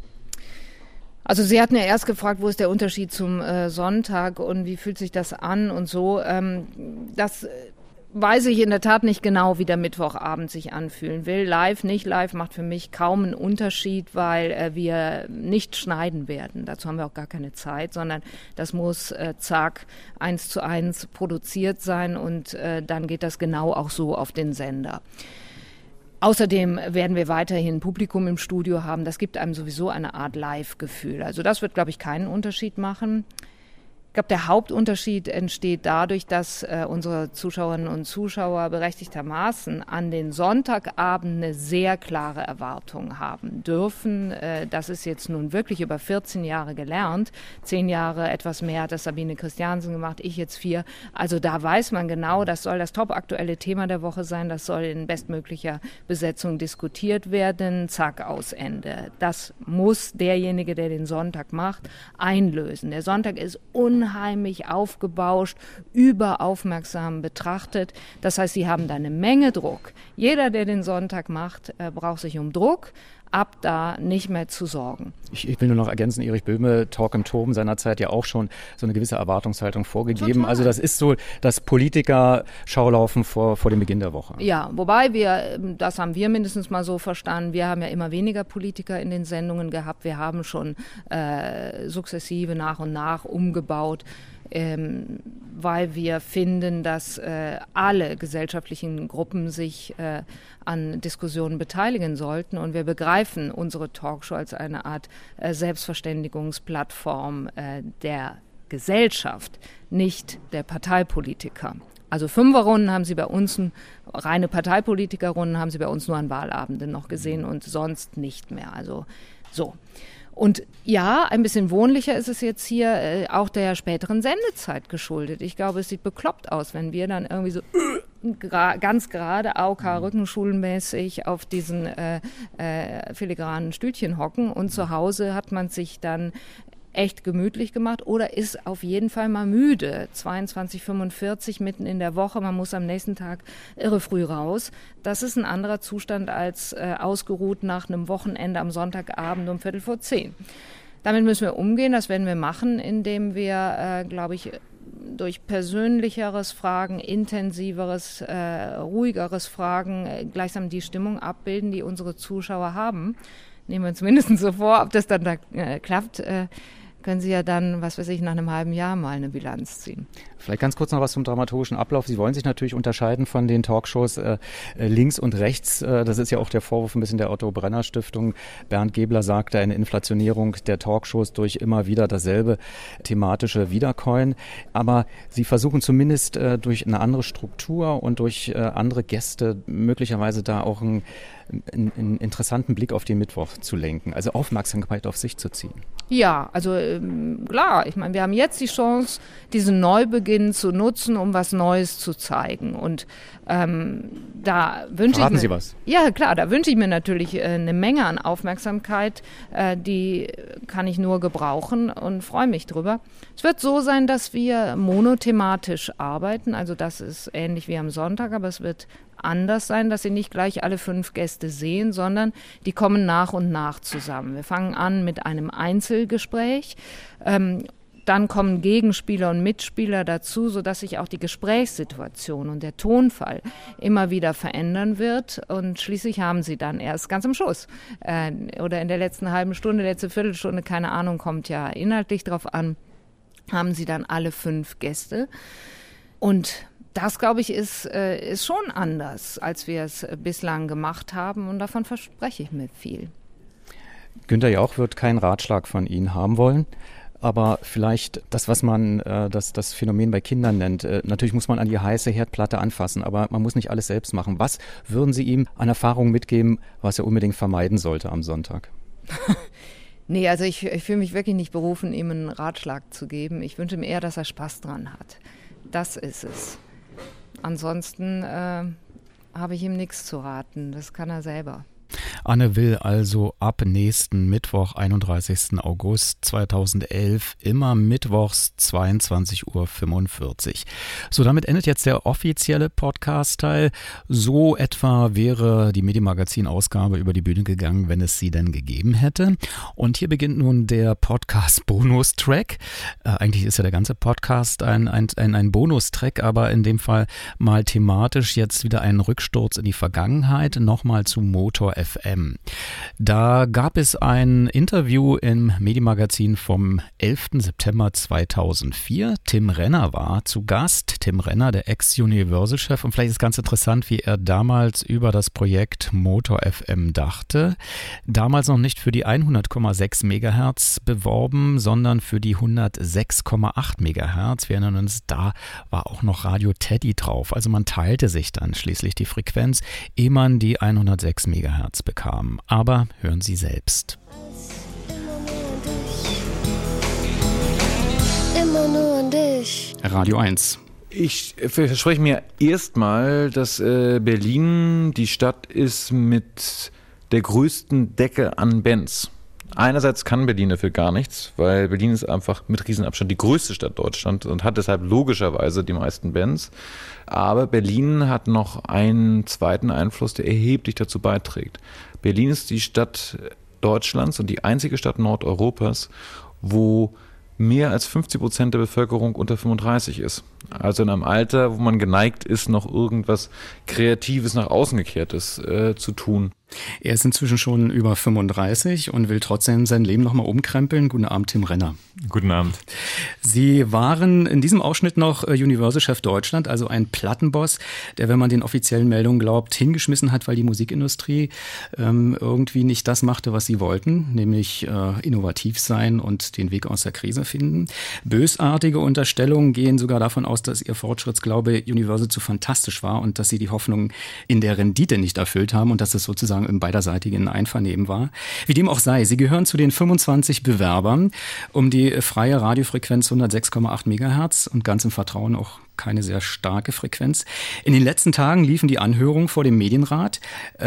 Also Sie hatten ja erst gefragt, wo ist der Unterschied zum Sonntag und wie fühlt sich das an und so. Das weiß ich in der Tat nicht genau, wie der Mittwochabend sich anfühlen will. Live, nicht live macht für mich kaum einen Unterschied, weil wir nicht schneiden werden. Dazu haben wir auch gar keine Zeit, sondern das muss zack 1:1 produziert sein und dann geht das genau auch so auf den Sender. Außerdem werden wir weiterhin Publikum im Studio haben. Das gibt einem sowieso eine Art Live-Gefühl. Also das wird, glaube ich, keinen Unterschied machen. Ich glaube, der Hauptunterschied entsteht dadurch, dass unsere Zuschauerinnen und Zuschauer berechtigtermaßen an den Sonntagabend eine sehr klare Erwartung haben dürfen. Das ist jetzt nun wirklich über 14 Jahre gelernt. 10 Jahre, etwas mehr hat das Sabine Christiansen gemacht, ich jetzt 4. Also da weiß man genau, das soll das topaktuelle Thema der Woche sein. Das soll in bestmöglicher Besetzung diskutiert werden. Zack, aus Ende. Das muss derjenige, der den Sonntag macht, einlösen. Der Sonntag ist unheimlich aufgebauscht, überaufmerksam betrachtet. Das heißt, Sie haben da eine Menge Druck. Jeder, der den Sonntag macht, braucht sich um Druck ab da nicht mehr zu sorgen. Ich will nur noch ergänzen, Erich Böhme, Talk im Turm seinerzeit ja auch schon so eine gewisse Erwartungshaltung vorgegeben. Total. Also das ist so das Politiker-Schaulaufen vor dem Beginn der Woche. Ja, wobei das haben wir mindestens mal so verstanden, wir haben ja immer weniger Politiker in den Sendungen gehabt. Wir haben schon sukzessive nach und nach umgebaut, weil wir finden, dass alle gesellschaftlichen Gruppen sich an Diskussionen beteiligen sollten. Und wir begreifen unsere Talkshow als eine Art Selbstverständigungsplattform der Gesellschaft, nicht der Parteipolitiker. Also 5er-Runden haben Sie bei uns, reine Parteipolitiker-Runden haben Sie bei uns nur an Wahlabenden noch gesehen und sonst nicht mehr. Also so. Und ja, ein bisschen wohnlicher ist es jetzt hier auch der späteren Sendezeit geschuldet. Ich glaube, es sieht bekloppt aus, wenn wir dann irgendwie so ganz gerade AOK-Rückenschulenmäßig auf diesen filigranen Stühlchen hocken und zu Hause hat man sich dann echt gemütlich gemacht oder ist auf jeden Fall mal müde. 22:45 mitten in der Woche, man muss am nächsten Tag irre früh raus. Das ist ein anderer Zustand als ausgeruht nach einem Wochenende am Sonntagabend um 9:45. Damit müssen wir umgehen, das werden wir machen, indem wir, glaube ich, durch persönlicheres Fragen, intensiveres, ruhigeres Fragen gleichsam die Stimmung abbilden, die unsere Zuschauer haben. Nehmen wir uns mindestens so vor, ob das dann da klappt, können Sie ja dann, was weiß ich, nach einem halben Jahr mal eine Bilanz ziehen. Vielleicht ganz kurz noch was zum dramaturgischen Ablauf. Sie wollen sich natürlich unterscheiden von den Talkshows links und rechts. Das ist ja auch der Vorwurf ein bisschen der Otto-Brenner-Stiftung. Bernd Gebler sagte, eine Inflationierung der Talkshows durch immer wieder dasselbe thematische Wiederkäuen. Aber Sie versuchen zumindest durch eine andere Struktur und durch andere Gäste möglicherweise da auch einen interessanten Blick auf den Mittwoch zu lenken, also Aufmerksamkeit auf sich zu ziehen. Ja, also klar, ich meine, wir haben jetzt die Chance, diesen Neubeginn zu nutzen, um was Neues zu zeigen. Und da wünsche ich mir... Sie was? Ja, klar, da wünsche ich mir natürlich eine Menge an Aufmerksamkeit, die kann ich nur gebrauchen und freue mich drüber. Es wird so sein, dass wir monothematisch arbeiten, also das ist ähnlich wie am Sonntag, aber es wird anders sein, dass Sie nicht gleich alle 5 Gäste sehen, sondern die kommen nach und nach zusammen. Wir fangen an mit einem Einzelgespräch, dann kommen Gegenspieler und Mitspieler dazu, sodass sich auch die Gesprächssituation und der Tonfall immer wieder verändern wird. Und schließlich haben Sie dann erst ganz am Schluss oder in der letzten halben Stunde, letzte Viertelstunde, keine Ahnung, kommt ja inhaltlich drauf an, haben Sie dann alle 5 Gäste. Und das, glaube ich, ist schon anders, als wir es bislang gemacht haben und davon verspreche ich mir viel. Günter Jauch wird keinen Ratschlag von Ihnen haben wollen, aber vielleicht das, was man das Phänomen bei Kindern nennt. Natürlich muss man an die heiße Herdplatte anfassen, aber man muss nicht alles selbst machen. Was würden Sie ihm an Erfahrungen mitgeben, was er unbedingt vermeiden sollte am Sonntag? Nee, also ich fühle mich wirklich nicht berufen, ihm einen Ratschlag zu geben. Ich wünsche ihm eher, dass er Spaß dran hat. Das ist es. Ansonsten habe ich ihm nichts zu raten. Das kann er selber. Anne Will also ab nächsten Mittwoch, 31. August 2011, immer mittwochs 22:45 Uhr. So, damit endet jetzt der offizielle Podcast-Teil. So etwa wäre die Medienmagazin-Ausgabe über die Bühne gegangen, wenn es sie denn gegeben hätte. Und hier beginnt nun der Podcast-Bonus-Track. Eigentlich ist ja der ganze Podcast ein Bonustrack, aber in dem Fall mal thematisch jetzt wieder ein Rücksturz in die Vergangenheit, nochmal zu Motor FM. Da gab es ein Interview im Medienmagazin vom 11. September 2004. Tim Renner war zu Gast. Tim Renner, der Ex-Universal-Chef. Und vielleicht ist ganz interessant, wie er damals über das Projekt Motor FM dachte. Damals noch nicht für die 100,6 Megahertz beworben, sondern für die 106,8 Megahertz. Wir erinnern uns, da war auch noch Radio Teddy drauf. Also man teilte sich dann schließlich die Frequenz, ehe man die 106 Megahertz bekam. Aber hören Sie selbst. Immer nur an dich. Radio 1. Ich verspreche mir erstmal, dass Berlin die Stadt ist mit der größten Decke an Bands. Einerseits kann Berlin dafür gar nichts, weil Berlin ist einfach mit Riesenabstand die größte Stadt Deutschlands und hat deshalb logischerweise die meisten Bands. Aber Berlin hat noch einen zweiten Einfluss, der erheblich dazu beiträgt. Berlin ist die Stadt Deutschlands und die einzige Stadt Nordeuropas, wo mehr als 50% der Bevölkerung unter 35 ist. Also in einem Alter, wo man geneigt ist, noch irgendwas Kreatives nach außen gekehrtes zu tun. Er ist inzwischen schon über 35 und will trotzdem sein Leben nochmal umkrempeln. Guten Abend, Tim Renner. Guten Abend. Sie waren in diesem Ausschnitt noch Universal-Chef Deutschland, also ein Plattenboss, der, wenn man den offiziellen Meldungen glaubt, hingeschmissen hat, weil die Musikindustrie irgendwie nicht das machte, was sie wollten, nämlich innovativ sein und den Weg aus der Krise finden. Bösartige Unterstellungen gehen sogar davon aus, dass ihr Fortschrittsglaube Universal zu fantastisch war und dass sie die Hoffnung in der Rendite nicht erfüllt haben und dass es sozusagen im beiderseitigen Einvernehmen war. Wie dem auch sei, Sie gehören zu den 25 Bewerbern um die freie Radiofrequenz 106,8 Megahertz und ganz im Vertrauen auch keine sehr starke Frequenz. In den letzten Tagen liefen die Anhörungen vor dem Medienrat.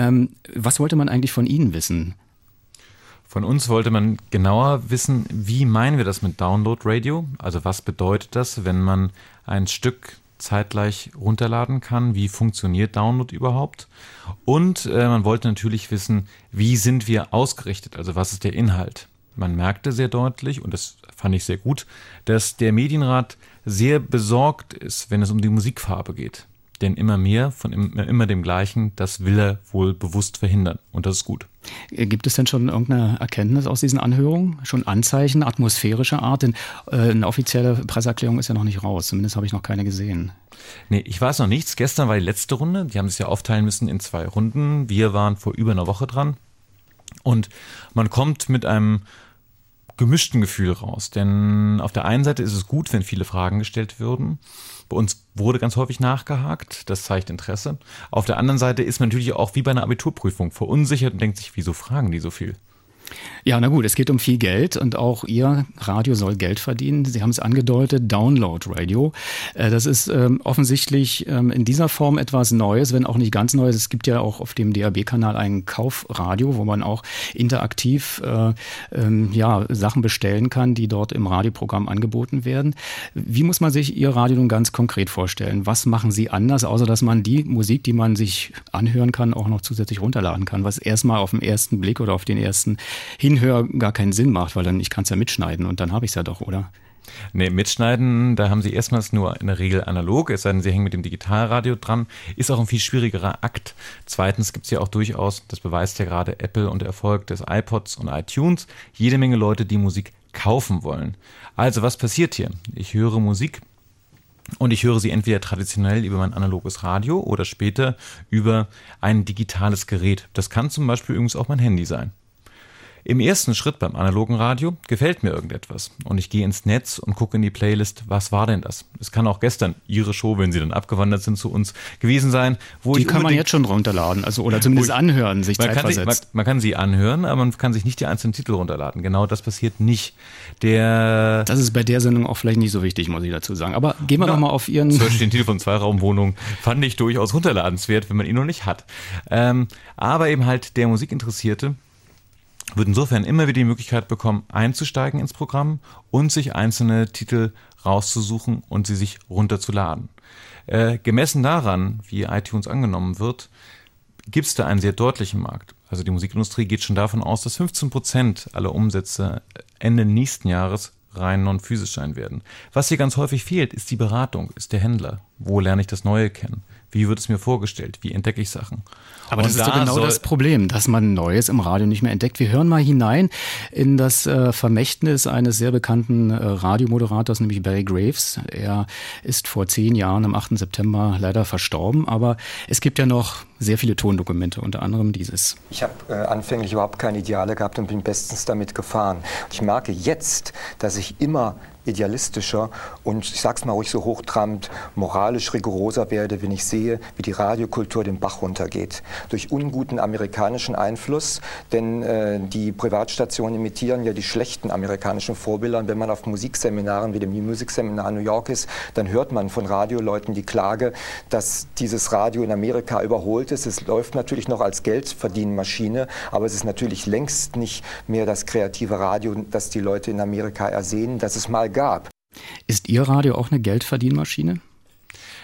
Was wollte man eigentlich von Ihnen wissen? Von uns wollte man genauer wissen, wie meinen wir das mit Download Radio? Also was bedeutet das, wenn man ein Stück zeitgleich runterladen kann? Wie funktioniert Download überhaupt? Und man wollte natürlich wissen, wie sind wir ausgerichtet? Also was ist der Inhalt? Man merkte sehr deutlich, und das fand ich sehr gut, dass der Medienrat sehr besorgt ist, wenn es um die Musikfarbe geht. Denn immer mehr von immer dem Gleichen, das will er wohl bewusst verhindern. Und das ist gut. Gibt es denn schon irgendeine Erkenntnis aus diesen Anhörungen? Schon Anzeichen atmosphärischer Art? Denn eine offizielle Presseerklärung ist ja noch nicht raus. Zumindest habe ich noch keine gesehen. Nee, ich weiß noch nichts. Gestern war die letzte Runde. Die haben es ja aufteilen müssen in 2 Runden. Wir waren vor über einer Woche dran. Und man kommt mit einem gemischten Gefühl raus. Denn auf der einen Seite ist es gut, wenn viele Fragen gestellt würden. Bei uns wurde ganz häufig nachgehakt, das zeigt Interesse. Auf der anderen Seite ist man natürlich auch wie bei einer Abiturprüfung verunsichert und denkt sich, wieso fragen die so viel? Ja, na gut, es geht um viel Geld und auch Ihr Radio soll Geld verdienen. Sie haben es angedeutet, Download Radio. Das ist offensichtlich in dieser Form etwas Neues, wenn auch nicht ganz Neues. Es gibt ja auch auf dem DAB-Kanal ein Kaufradio, wo man auch interaktiv Sachen bestellen kann, die dort im Radioprogramm angeboten werden. Wie muss man sich Ihr Radio nun ganz konkret vorstellen? Was machen Sie anders, außer dass man die Musik, die man sich anhören kann, auch noch zusätzlich runterladen kann, was erstmal auf den ersten Blick oder auf den ersten Hinhör gar keinen Sinn macht, weil dann ich kann es ja mitschneiden und dann habe ich es ja doch, oder? Nee, mitschneiden, da haben Sie erstmals nur in der Regel analog, es sei denn, Sie hängen mit dem Digitalradio dran, ist auch ein viel schwierigerer Akt. Zweitens gibt es ja auch durchaus, das beweist ja gerade Apple und der Erfolg des iPods und iTunes, jede Menge Leute, die Musik kaufen wollen. Also was passiert hier? Ich höre Musik und ich höre sie entweder traditionell über mein analoges Radio oder später über ein digitales Gerät. Das kann zum Beispiel übrigens auch mein Handy sein. Im ersten Schritt beim analogen Radio gefällt mir irgendetwas und ich gehe ins Netz und gucke in die Playlist, was war denn das? Es kann auch gestern Ihre Show, wenn Sie dann abgewandert sind zu uns, gewesen sein. Die kann man jetzt schon runterladen, also oder zumindest anhören, sich zeitversetzt. Man kann sie anhören, aber man kann sich nicht die einzelnen Titel runterladen. Genau das passiert nicht. Das ist bei der Sendung auch vielleicht nicht so wichtig, muss ich dazu sagen. Aber gehen wir doch mal auf Ihren... Zum Beispiel den Titel von Zweiraumwohnung fand ich durchaus runterladenswert, wenn man ihn noch nicht hat. Aber eben halt der Musikinteressierte wird insofern immer wieder die Möglichkeit bekommen, einzusteigen ins Programm und sich einzelne Titel rauszusuchen und sie sich runterzuladen. Gemessen daran, wie iTunes angenommen wird, gibt es da einen sehr deutlichen Markt. Also die Musikindustrie geht schon davon aus, dass 15% aller Umsätze Ende nächsten Jahres rein non-physisch sein werden. Was hier ganz häufig fehlt, ist die Beratung, ist der Händler. Wo lerne ich das Neue kennen? Wie wird es mir vorgestellt? Wie entdecke ich Sachen? Aber das ist doch genau das Problem, dass man Neues im Radio nicht mehr entdeckt. Wir hören mal hinein in das Vermächtnis eines sehr bekannten Radiomoderators, nämlich Barry Graves. Er ist vor 10 Jahren, am 8. September, leider verstorben. Aber es gibt ja noch sehr viele Tondokumente, unter anderem dieses. Ich habe anfänglich überhaupt keine Ideale gehabt und bin bestens damit gefahren. Ich merke jetzt, dass ich immer idealistischer und, ich sag's mal ruhig so hochtrabend, moralisch rigoroser werde, wenn ich sehe, wie die Radiokultur den Bach runtergeht. Durch unguten amerikanischen Einfluss, denn die Privatstationen imitieren ja die schlechten amerikanischen Vorbilder. Und wenn man auf Musikseminaren wie dem New Music Seminar in New York ist, dann hört man von Radioleuten die Klage, dass dieses Radio in Amerika überholt ist. Es läuft natürlich noch als Geldverdienmaschine, aber es ist natürlich längst nicht mehr das kreative Radio, das die Leute in Amerika ersehen, das es mal gab. Ist Ihr Radio auch eine Geldverdienmaschine?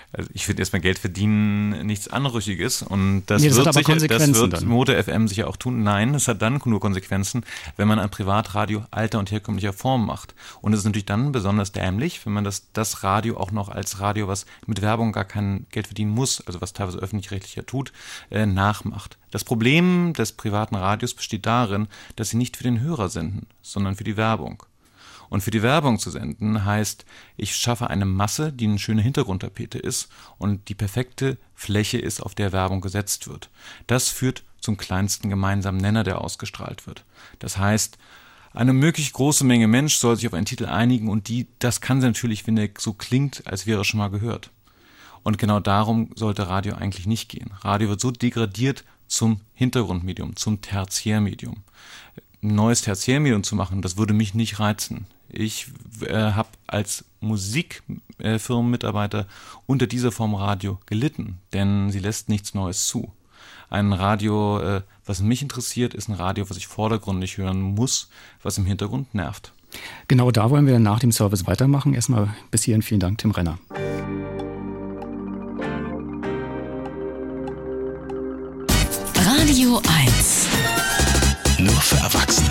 Also ich finde erstmal Geld verdienen nichts Anrüchiges und das wird Motor FM sicher auch tun. Nein, es hat dann nur Konsequenzen, wenn man ein Privatradio alter und herkömmlicher Form macht. Und es ist natürlich dann besonders dämlich, wenn man das Radio auch noch als Radio, was mit Werbung gar kein Geld verdienen muss, also was teilweise öffentlich-rechtlicher tut, nachmacht. Das Problem des privaten Radios besteht darin, dass sie nicht für den Hörer senden, sondern für die Werbung. Und für die Werbung zu senden heißt, ich schaffe eine Masse, die eine schöne Hintergrundtapete ist und die perfekte Fläche ist, auf der Werbung gesetzt wird. Das führt zum kleinsten gemeinsamen Nenner, der ausgestrahlt wird. Das heißt, eine möglichst große Menge Mensch soll sich auf einen Titel einigen und das kann sie natürlich, wenn der so klingt, als wäre er schon mal gehört. Und genau darum sollte Radio eigentlich nicht gehen. Radio wird so degradiert zum Hintergrundmedium, zum Tertiärmedium. Ein neues Tertiärmedium zu machen, das würde mich nicht reizen. Ich habe als Musikfirmenmitarbeiter unter dieser Form Radio gelitten, denn sie lässt nichts Neues zu. Ein Radio, was mich interessiert, ist ein Radio, was ich vordergründig hören muss, was im Hintergrund nervt. Genau da wollen wir nach dem Service weitermachen. Erstmal bis hierhin vielen Dank, Tim Renner. Radio 1. Nur für Erwachsene.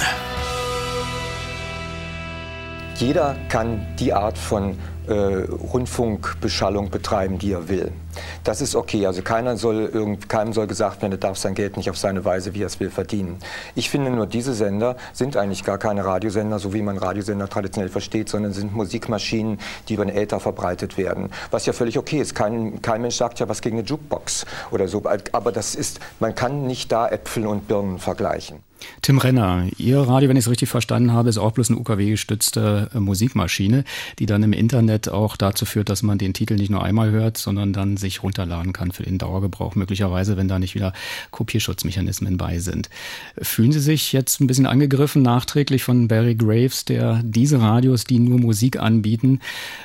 Jeder kann die Art von Rundfunkbeschallung betreiben, die er will. Das ist okay. Also keinem soll gesagt werden, er darf sein Geld nicht auf seine Weise, wie er es will, verdienen. Ich finde nur, diese Sender sind eigentlich gar keine Radiosender, so wie man Radiosender traditionell versteht, sondern sind Musikmaschinen, die über den Äther verbreitet werden. Was ja völlig okay ist. Kein Mensch sagt ja was gegen eine Jukebox oder so. Aber man kann nicht da Äpfel und Birnen vergleichen. Tim Renner, Ihr Radio, wenn ich es richtig verstanden habe, ist auch bloß eine UKW-gestützte Musikmaschine, die dann im Internet auch dazu führt, dass man den Titel nicht nur einmal hört, sondern dann sich runterladen kann für den Dauergebrauch, möglicherweise, wenn da nicht wieder Kopierschutzmechanismen bei sind. Fühlen Sie sich jetzt ein bisschen angegriffen, nachträglich von Barry Graves, der diese Radios, die nur Musik anbieten,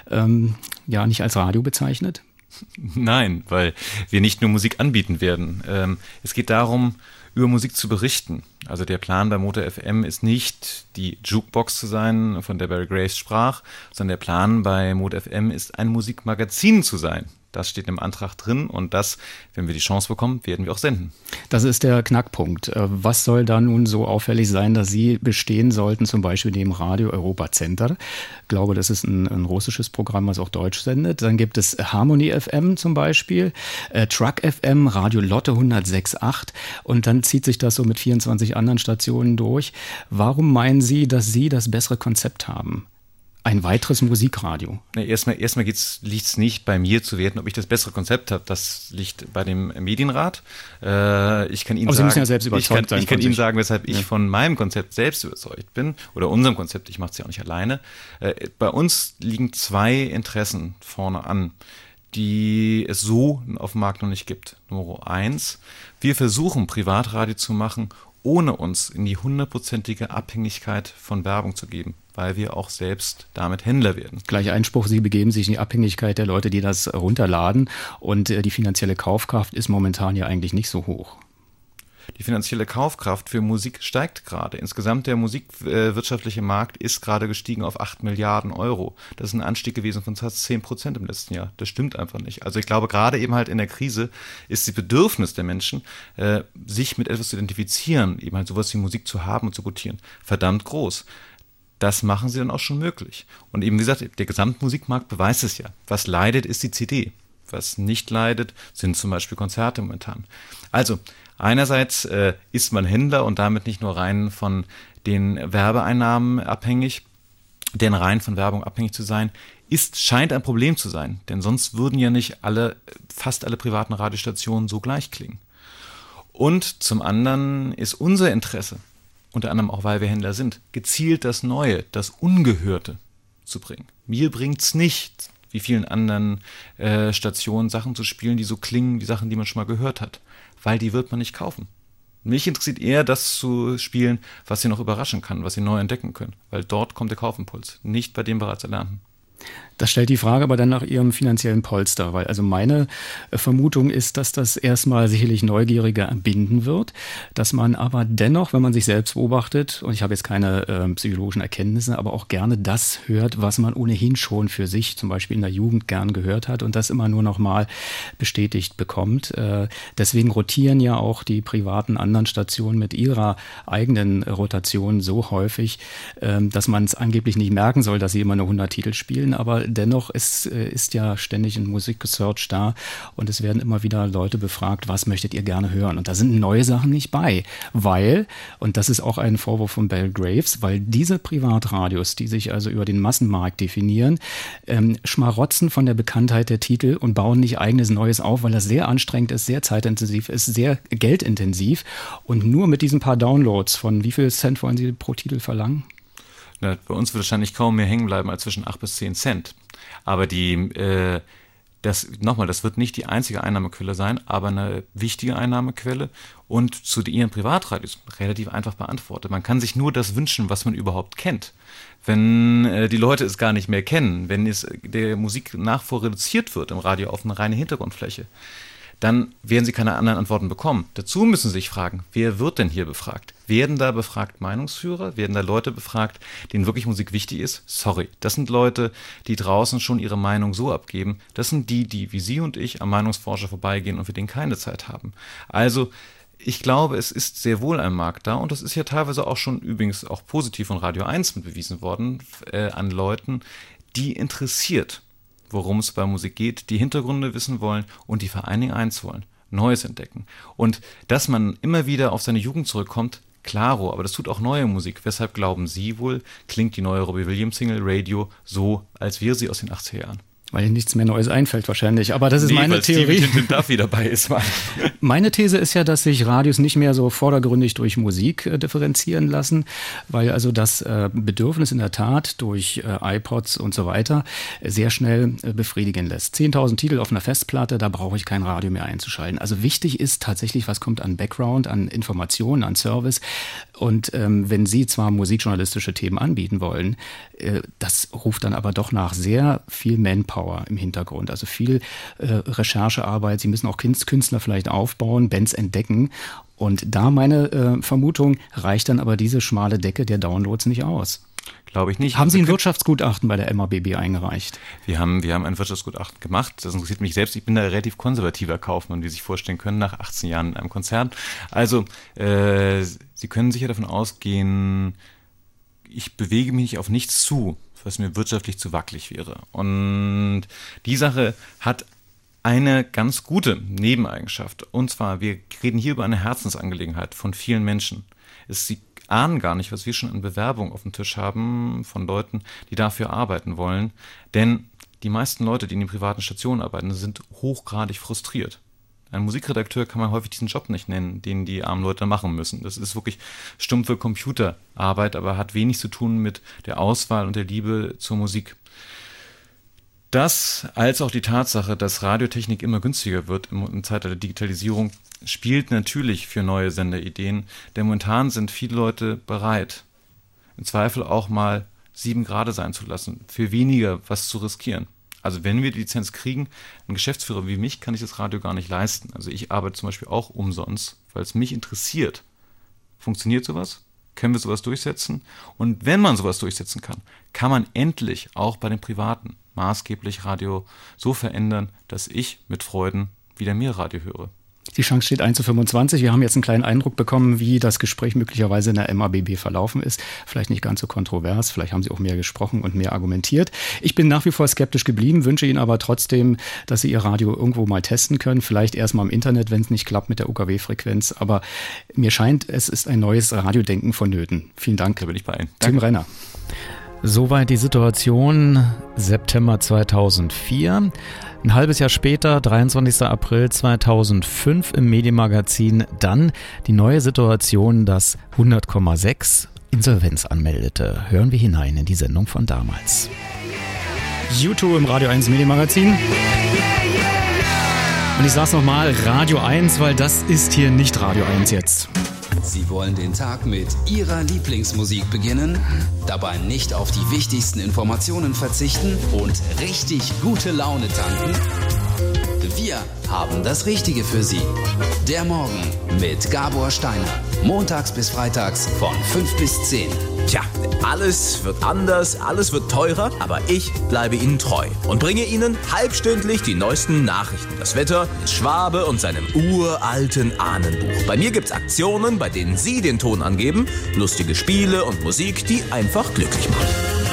nicht als Radio bezeichnet? Nein, weil wir nicht nur Musik anbieten werden. Es geht darum, über Musik zu berichten. Also der Plan bei Motor FM ist nicht, die Jukebox zu sein, von der Barry Graves sprach, sondern der Plan bei Motor FM ist, ein Musikmagazin zu sein. Das steht im Antrag drin und das, wenn wir die Chance bekommen, werden wir auch senden. Das ist der Knackpunkt. Was soll da nun so auffällig sein, dass Sie bestehen sollten, zum Beispiel dem Radio Europa Center? Ich glaube, das ist ein russisches Programm, was auch Deutsch sendet. Dann gibt es Harmony FM zum Beispiel, Truck FM, Radio Lotte 106.8 und dann zieht sich das so mit 24 anderen Stationen durch. Warum meinen Sie, dass Sie das bessere Konzept haben? Ein weiteres Musikradio. Erstmal liegt es nicht bei mir zu werten, ob ich das bessere Konzept habe. Das liegt bei dem Medienrat. Ich kann Ihnen Aber sagen, Sie müssen ja selbst überzeugt sein. Ich kann Ihnen sagen, weshalb ich von meinem Konzept selbst überzeugt bin. Oder unserem Konzept, ich mache es ja auch nicht alleine. Bei uns liegen zwei Interessen vorne an, die es so auf dem Markt noch nicht gibt. Nummer 1, wir versuchen Privatradio zu machen, ohne uns in die 100%ige Abhängigkeit von Werbung zu geben, weil wir auch selbst damit Händler werden. Gleich Einspruch, Sie begeben sich in die Abhängigkeit der Leute, die das runterladen und die finanzielle Kaufkraft ist momentan ja eigentlich nicht so hoch. Die finanzielle Kaufkraft für Musik steigt gerade. Insgesamt der musikwirtschaftliche Markt ist gerade gestiegen auf 8 Milliarden Euro. Das ist ein Anstieg gewesen von fast 10% im letzten Jahr. Das stimmt einfach nicht. Also ich glaube, gerade eben halt in der Krise ist das Bedürfnis der Menschen, sich mit etwas zu identifizieren, eben halt sowas wie Musik zu haben und zu gutieren, verdammt groß. Das machen sie dann auch schon möglich. Und eben wie gesagt, der Gesamtmusikmarkt beweist es ja. Was leidet, ist die CD. Was nicht leidet, sind zum Beispiel Konzerte momentan. Also einerseits ist man Händler und damit nicht nur rein von den Werbeeinnahmen abhängig, denn rein von Werbung abhängig zu sein, scheint ein Problem zu sein. Denn sonst würden ja nicht fast alle privaten Radiostationen so gleich klingen. Und zum anderen ist unser Interesse, unter anderem auch, weil wir Händler sind, gezielt das Neue, das Ungehörte zu bringen. Mir bringt's nicht, wie vielen anderen Stationen Sachen zu spielen, die so klingen, die Sachen, die man schon mal gehört hat. Weil die wird man nicht kaufen. Mich interessiert eher, das zu spielen, was Sie noch überraschen kann, was Sie neu entdecken können. Weil dort kommt der Kaufimpuls, nicht bei dem bereits Erlernten. Das stellt die Frage aber dann nach Ihrem finanziellen Polster, weil also meine Vermutung ist, dass das erstmal sicherlich Neugierige binden wird, dass man aber dennoch, wenn man sich selbst beobachtet, und ich habe jetzt keine psychologischen Erkenntnisse, aber auch gerne das hört, was man ohnehin schon für sich zum Beispiel in der Jugend gern gehört hat und das immer nur noch mal bestätigt bekommt. Deswegen rotieren ja auch die privaten anderen Stationen mit ihrer eigenen Rotation so häufig, dass man es angeblich nicht merken soll, dass sie immer nur 100 Titel spielen, aber dennoch ist ja ständig ein Musikresearch da und es werden immer wieder Leute befragt, was möchtet ihr gerne hören? Und da sind neue Sachen nicht bei, weil, und das ist auch ein Vorwurf von Belle Graves, weil diese Privatradios, die sich also über den Massenmarkt definieren, schmarotzen von der Bekanntheit der Titel und bauen nicht eigenes Neues auf, weil das sehr anstrengend ist, sehr zeitintensiv ist, sehr geldintensiv und nur mit diesen paar Downloads von wie viel Cent wollen Sie pro Titel verlangen? Na, bei uns wird wahrscheinlich kaum mehr hängen bleiben als zwischen 8 bis 10 Cent. Aber das wird nicht die einzige Einnahmequelle sein, aber eine wichtige Einnahmequelle und zu ihren Privatradios relativ einfach beantwortet. Man kann sich nur das wünschen, was man überhaupt kennt. Wenn die Leute es gar nicht mehr kennen, wenn der Musik nach vor reduziert wird im Radio auf eine reine Hintergrundfläche, dann werden sie keine anderen Antworten bekommen. Dazu müssen sie sich fragen, wer wird denn hier befragt? Werden da befragt Meinungsführer? Werden da Leute befragt, denen wirklich Musik wichtig ist? Sorry, das sind Leute, die draußen schon ihre Meinung so abgeben. Das sind die wie Sie und ich am Meinungsforscher vorbeigehen und für den keine Zeit haben. Also ich glaube, es ist sehr wohl ein Markt da und das ist ja teilweise auch schon übrigens auch positiv von Radio 1 mit bewiesen worden an Leuten, die interessiert, worum es bei Musik geht, die Hintergründe wissen wollen und die vor allen Dingen eins wollen, Neues entdecken. Und dass man immer wieder auf seine Jugend zurückkommt, klaro, aber das tut auch neue Musik. Weshalb glauben Sie wohl, klingt die neue Robbie Williams Single Radio so, als wäre sie aus den 80er Jahren? Weil Ihnen nichts mehr Neues einfällt wahrscheinlich. Aber das ist meine Theorie. Steven Duffy dabei ist. Meine These ist ja, dass sich Radios nicht mehr so vordergründig durch Musik differenzieren lassen, weil also das Bedürfnis in der Tat durch iPods und so weiter sehr schnell befriedigen lässt. 10.000 Titel auf einer Festplatte, da brauche ich kein Radio mehr einzuschalten. Also wichtig ist tatsächlich, was kommt an Background, an Informationen, an Service. Und wenn Sie zwar musikjournalistische Themen anbieten wollen, das ruft dann aber doch nach sehr viel Manpower im Hintergrund, also viel Recherchearbeit. Sie müssen auch Künstler vielleicht aufbauen, Bands entdecken. Und da meine Vermutung, reicht dann aber diese schmale Decke der Downloads nicht aus. Glaube ich nicht. Haben Sie ein Wirtschaftsgutachten bei der MABB eingereicht? Wir haben ein Wirtschaftsgutachten gemacht. Das interessiert mich selbst. Ich bin da relativ konservativer Kaufmann, wie Sie sich vorstellen können, nach 18 Jahren in einem Konzern. Also, Sie können sicher davon ausgehen, ich bewege mich auf nichts zu, was mir wirtschaftlich zu wackelig wäre. Und die Sache hat eine ganz gute Nebeneigenschaft. Und zwar, wir reden hier über eine Herzensangelegenheit von vielen Menschen. Sie ahnen gar nicht, was wir schon an Bewerbungen auf dem Tisch haben von Leuten, die dafür arbeiten wollen. Denn die meisten Leute, die in den privaten Stationen arbeiten, sind hochgradig frustriert. Ein Musikredakteur kann man häufig diesen Job nicht nennen, den die armen Leute machen müssen. Das ist wirklich stumpfe Computerarbeit, aber hat wenig zu tun mit der Auswahl und der Liebe zur Musik. Das, als auch die Tatsache, dass Radiotechnik immer günstiger wird im Zeitalter der Digitalisierung, spielt natürlich für neue Senderideen, denn momentan sind viele Leute bereit, im Zweifel auch mal 7 Grad sein zu lassen, für weniger was zu riskieren. Also wenn wir die Lizenz kriegen, ein Geschäftsführer wie mich kann ich das Radio gar nicht leisten. Also ich arbeite zum Beispiel auch umsonst, weil es mich interessiert. Funktioniert sowas? Können wir sowas durchsetzen? Und wenn man sowas durchsetzen kann, kann man endlich auch bei den Privaten maßgeblich Radio so verändern, dass ich mit Freuden wieder mehr Radio höre. Die Chance steht 1:25. Wir haben jetzt einen kleinen Eindruck bekommen, wie das Gespräch möglicherweise in der MABB verlaufen ist. Vielleicht nicht ganz so kontrovers, vielleicht haben Sie auch mehr gesprochen und mehr argumentiert. Ich bin nach wie vor skeptisch geblieben, wünsche Ihnen aber trotzdem, dass Sie Ihr Radio irgendwo mal testen können. Vielleicht erstmal im Internet, wenn es nicht klappt mit der UKW-Frequenz. Aber mir scheint, es ist ein neues Radiodenken vonnöten. Vielen Dank. Da bin ich bei Ihnen. Tim Renner. Soweit die Situation September 2004. Ein halbes Jahr später, 23. April 2005 im Medienmagazin, dann die neue Situation, dass 100,6 Insolvenz anmeldete. Hören wir hinein in die Sendung von damals. U2 im Radio 1 Medienmagazin. Und ich sag's nochmal, Radio 1, weil das ist hier nicht Radio 1 jetzt. Sie wollen den Tag mit Ihrer Lieblingsmusik beginnen, dabei nicht auf die wichtigsten Informationen verzichten und richtig gute Laune tanken? Wir haben das Richtige für Sie. Der Morgen mit Gabor Steiner. Montags bis freitags von 5 bis 10. Tja, alles wird anders, alles wird teurer, aber ich bleibe Ihnen treu und bringe Ihnen halbstündlich die neuesten Nachrichten. Das Wetter mit Schwabe und seinem uralten Ahnenbuch. Bei mir gibt's Aktionen, bei denen Sie den Ton angeben, lustige Spiele und Musik, die einfach glücklich machen.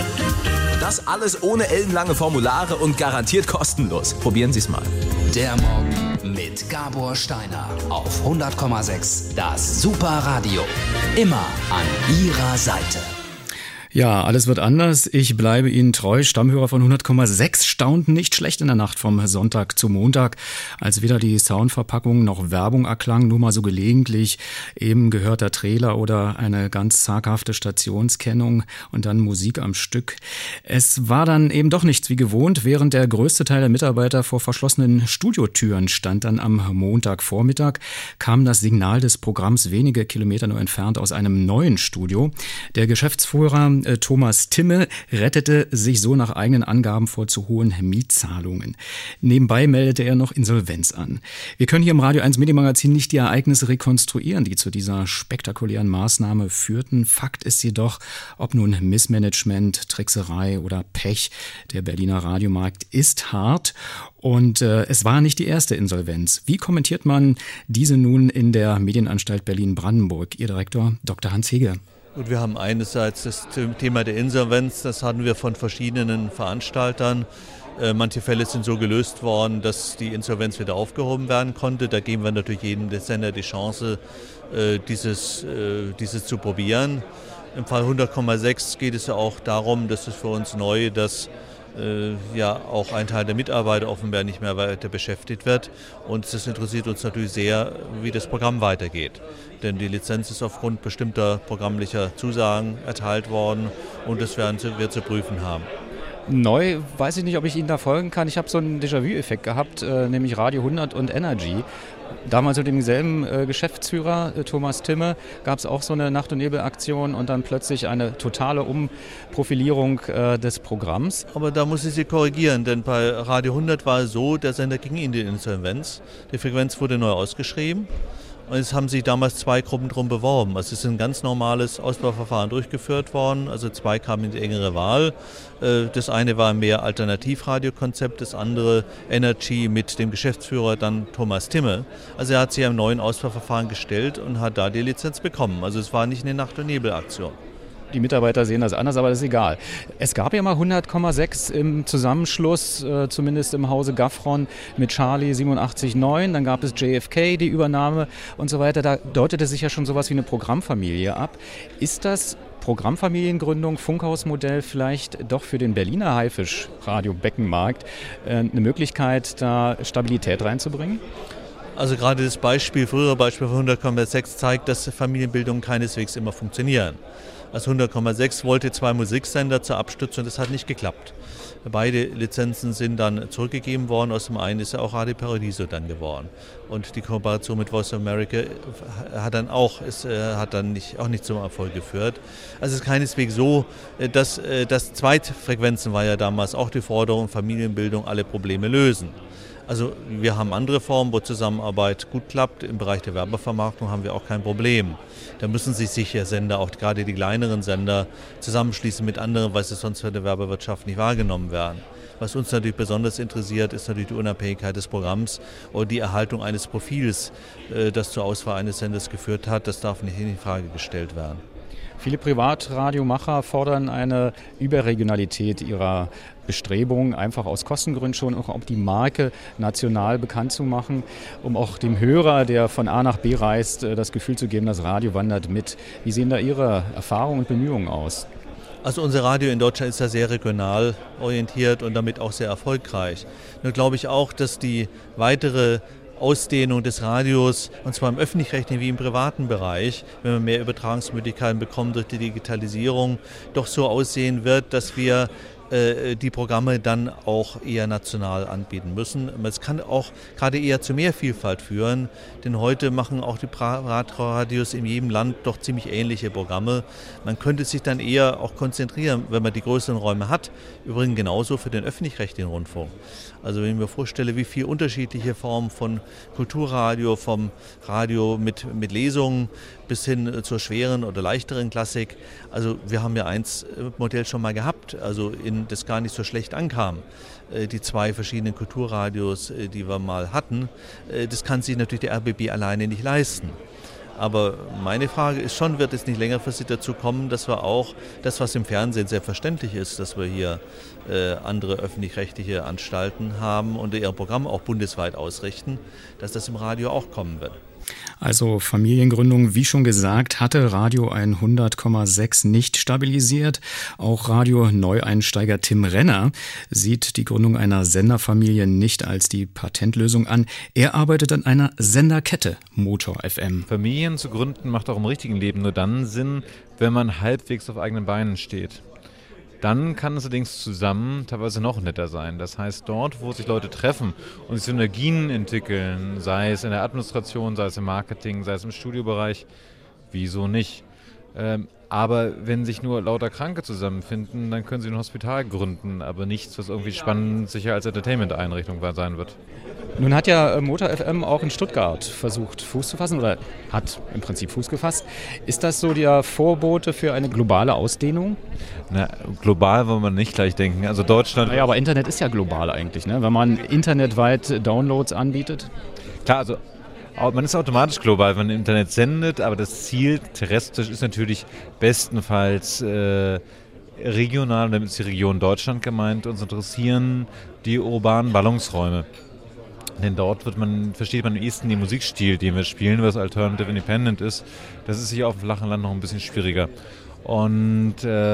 Das alles ohne ellenlange Formulare und garantiert kostenlos. Probieren Sie es mal. Der Morgen mit Gabor Steiner auf 100,6. Das Superradio. Immer an Ihrer Seite. Ja, alles wird anders. Ich bleibe Ihnen treu. Stammhörer von 100,6 staunten nicht schlecht in der Nacht vom Sonntag zum Montag, als weder die Soundverpackung noch Werbung erklang, nur mal so gelegentlich eben gehörter Trailer oder eine ganz zaghafte Stationskennung und dann Musik am Stück. Es war dann eben doch nichts wie gewohnt. Während der größte Teil der Mitarbeiter vor verschlossenen Studiotüren stand, dann am Montagvormittag, kam das Signal des Programms wenige Kilometer nur entfernt aus einem neuen Studio. Der Geschäftsführer Thomas Timme rettete sich so nach eigenen Angaben vor zu hohen Mietzahlungen. Nebenbei meldete er noch Insolvenz an. Wir können hier im Radio 1 Medienmagazin nicht die Ereignisse rekonstruieren, die zu dieser spektakulären Maßnahme führten. Fakt ist jedoch, ob nun Missmanagement, Trickserei oder Pech, der Berliner Radiomarkt ist hart. Und es war nicht die erste Insolvenz. Wie kommentiert man diese nun in der Medienanstalt Berlin-Brandenburg? Ihr Direktor Dr. Hans Hege. Gut, wir haben einerseits das Thema der Insolvenz, das hatten wir von verschiedenen Veranstaltern. Manche Fälle sind so gelöst worden, dass die Insolvenz wieder aufgehoben werden konnte. Da geben wir natürlich jedem Sender die Chance, dieses zu probieren. Im Fall 100,6 geht es ja auch darum, das ist für uns neu, dass auch ein Teil der Mitarbeiter offenbar nicht mehr weiter beschäftigt wird. Und das interessiert uns natürlich sehr, wie das Programm weitergeht. Denn die Lizenz ist aufgrund bestimmter programmlicher Zusagen erteilt worden und das werden wir zu prüfen haben. Neu weiß ich nicht, ob ich Ihnen da folgen kann. Ich habe so einen Déjà-vu-Effekt gehabt, nämlich Radio 100 und Energy. Damals mit demselben Geschäftsführer, Thomas Timme, gab es auch so eine Nacht- und Nebel-Aktion und dann plötzlich eine totale Umprofilierung des Programms. Aber da muss ich Sie korrigieren, denn bei Radio 100 war es so, der Sender ging in die Insolvenz. Die Frequenz wurde neu ausgeschrieben. Und es haben sich damals 2 Gruppen drum beworben. Also es ist ein ganz normales Ausbauverfahren durchgeführt worden. Also 2 kamen in die engere Wahl. Das eine war mehr Alternativradiokonzept, das andere Energy mit dem Geschäftsführer dann Thomas Timme. Also er hat sich einem neuen Ausbauverfahren gestellt und hat da die Lizenz bekommen. Also es war nicht eine Nacht- und Nebel-Aktion. Die Mitarbeiter sehen das anders, aber das ist egal. Es gab ja mal 100,6 im Zusammenschluss, zumindest im Hause Gaffron mit Charlie 87.9. Dann gab es JFK, die Übernahme und so weiter. Da deutete sich ja schon sowas wie eine Programmfamilie ab. Ist das Programmfamiliengründung, Funkhausmodell vielleicht doch für den Berliner Haifisch-Radio-Beckenmarkt eine Möglichkeit, da Stabilität reinzubringen? Also gerade das frühere Beispiel von 100,6 zeigt, dass Familienbildungen keineswegs immer funktionieren. Also 100,6 wollte 2 Musiksender zur Abstützung, das hat nicht geklappt. Beide Lizenzen sind dann zurückgegeben worden, aus dem einen ist ja auch Radio Paradiso dann geworden. Und die Kooperation mit Voice of America hat dann auch nicht zum Erfolg geführt. Also es ist keineswegs so, dass Zweitfrequenzen war ja damals auch die Forderung, Familienbildung alle Probleme lösen. Also wir haben andere Formen, wo Zusammenarbeit gut klappt. Im Bereich der Werbevermarktung haben wir auch kein Problem. Da müssen sich sicher Sender, auch gerade die kleineren Sender, zusammenschließen mit anderen, weil sie sonst für die Werbewirtschaft nicht wahrgenommen werden. Was uns natürlich besonders interessiert, ist natürlich die Unabhängigkeit des Programms und die Erhaltung eines Profils, das zur Auswahl eines Senders geführt hat. Das darf nicht in Frage gestellt werden. Viele Privatradiomacher fordern eine Überregionalität ihrer Bestrebungen, einfach aus Kostengründen schon, auch um die Marke national bekannt zu machen, um auch dem Hörer, der von A nach B reist, das Gefühl zu geben, das Radio wandert mit. Wie sehen da Ihre Erfahrungen und Bemühungen aus? Also unser Radio in Deutschland ist ja sehr regional orientiert und damit auch sehr erfolgreich. Nur glaube ich auch, dass die weitere Ausdehnung des Radios, und zwar im öffentlich-rechtlichen wie im privaten Bereich, wenn wir mehr Übertragungsmöglichkeiten bekommen durch die Digitalisierung, doch so aussehen wird, dass wir die Programme dann auch eher national anbieten müssen. Es kann auch gerade eher zu mehr Vielfalt führen, denn heute machen auch die Privatradios in jedem Land doch ziemlich ähnliche Programme. Man könnte sich dann eher auch konzentrieren, wenn man die größeren Räume hat. Übrigens genauso für den öffentlich-rechtlichen Rundfunk. Also wenn ich mir vorstelle, wie viele unterschiedliche Formen von Kulturradio, vom Radio mit Lesungen bis hin zur schweren oder leichteren Klassik. Also wir haben ja eins Modell schon mal gehabt, also das gar nicht so schlecht ankam. Die 2 verschiedenen Kulturradios, die wir mal hatten, das kann sich natürlich der RBB alleine nicht leisten. Aber meine Frage ist schon, wird es nicht längerfristig dazu kommen, dass wir auch das, was im Fernsehen selbstverständlich ist, dass wir hier andere öffentlich-rechtliche Anstalten haben und ihr Programm auch bundesweit ausrichten, dass das im Radio auch kommen wird. Also Familiengründung, wie schon gesagt, hatte Radio 100,6 nicht stabilisiert. Auch Radio-Neueinsteiger Tim Renner sieht die Gründung einer Senderfamilie nicht als die Patentlösung an. Er arbeitet an einer Senderkette, Motor FM. Familien zu gründen macht auch im richtigen Leben nur dann Sinn, wenn man halbwegs auf eigenen Beinen steht. Dann kann es allerdings zusammen teilweise noch netter sein. Das heißt, dort, wo sich Leute treffen und sich Synergien entwickeln, sei es in der Administration, sei es im Marketing, sei es im Studiobereich, wieso nicht? Aber wenn sich nur lauter Kranke zusammenfinden, dann können sie ein Hospital gründen, aber nichts, was irgendwie spannend sicher als Entertainment-Einrichtung sein wird. Nun hat ja Motor FM auch in Stuttgart versucht, Fuß zu fassen oder hat im Prinzip Fuß gefasst. Ist das so der Vorbote für eine globale Ausdehnung? Na, global wollen wir nicht gleich denken. Also Deutschland. Naja, aber Internet ist ja global eigentlich, ne? Wenn man internetweit Downloads anbietet. Klar, also man ist automatisch global, wenn man im Internet sendet, aber das Ziel terrestrisch ist natürlich bestenfalls regional, damit ist die Region Deutschland gemeint. Uns interessieren die urbanen Ballungsräume. Denn dort versteht man am ehesten den Musikstil, den wir spielen, was Alternative Independent ist. Das ist hier auf dem flachen Land noch ein bisschen schwieriger. Und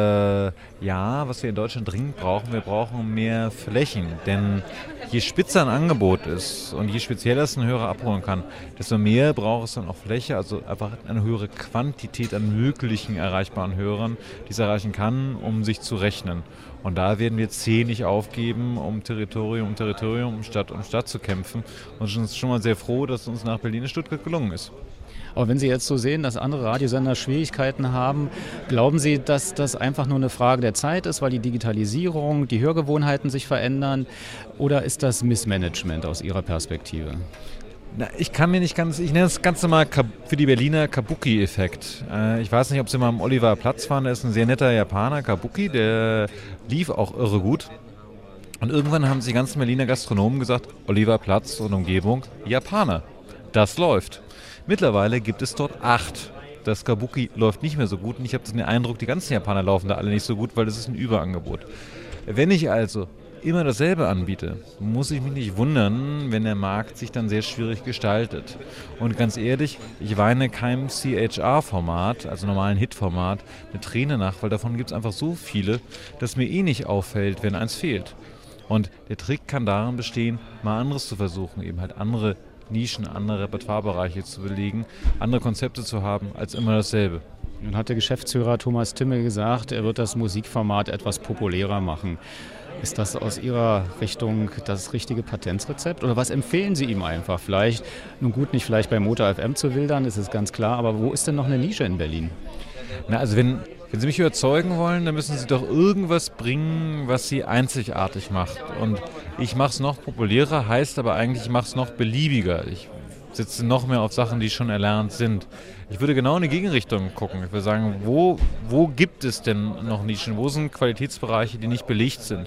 was wir in Deutschland dringend brauchen, wir brauchen mehr Flächen. Denn je spitzer ein Angebot ist und je spezieller es ein Hörer abholen kann, desto mehr braucht es dann auch Fläche, also einfach eine höhere Quantität an möglichen erreichbaren Hörern, die es erreichen kann, um sich zu rechnen. Und da werden wir nicht aufgeben, um Territorium, um Stadt zu kämpfen. Und sind schon mal sehr froh, dass es uns nach Berlin und Stuttgart gelungen ist. Aber wenn Sie jetzt so sehen, dass andere Radiosender Schwierigkeiten haben, glauben Sie, dass das einfach nur eine Frage der Zeit ist, weil die Digitalisierung, die Hörgewohnheiten sich verändern? Oder ist das Missmanagement aus Ihrer Perspektive? Na, ich nenne das Ganze mal für die Berliner Kabuki-Effekt. Ich weiß nicht, ob Sie mal am Oliver Platz waren, der ist ein sehr netter Japaner, Kabuki, der lief auch irre gut. Und irgendwann haben sich die ganzen Berliner Gastronomen gesagt, Oliver Platz und Umgebung, Japaner, das läuft. Mittlerweile gibt es dort 8. Das Kabuki läuft nicht mehr so gut und ich habe den Eindruck, die ganzen Japaner laufen da alle nicht so gut, weil das ist ein Überangebot. Wenn ich also immer dasselbe anbiete, muss ich mich nicht wundern, wenn der Markt sich dann sehr schwierig gestaltet. Und ganz ehrlich, ich weine keinem CHR-Format, also normalen Hit-Format, eine Träne nach, weil davon gibt es einfach so viele, dass mir nicht auffällt, wenn eins fehlt. Und der Trick kann darin bestehen, mal anderes zu versuchen, eben halt andere Nischen, andere Repertoirebereiche zu belegen, andere Konzepte zu haben, als immer dasselbe. Nun hat der Geschäftsführer Thomas Timmel gesagt, er wird das Musikformat etwas populärer machen. Ist das aus Ihrer Richtung das richtige Patentsrezept? Oder was empfehlen Sie ihm einfach? Vielleicht, nun gut, nicht vielleicht bei Motor FM zu wildern, ist es ganz klar, aber wo ist denn noch eine Nische in Berlin? Na, also wenn Sie mich überzeugen wollen, dann müssen Sie doch irgendwas bringen, was Sie einzigartig macht. Und ich mache es noch populärer, heißt aber eigentlich, ich mache es noch beliebiger. Ich setze noch mehr auf Sachen, die schon erlernt sind. Ich würde genau in die Gegenrichtung gucken. Ich würde sagen, wo gibt es denn noch Nischen? Wo sind Qualitätsbereiche, die nicht belegt sind?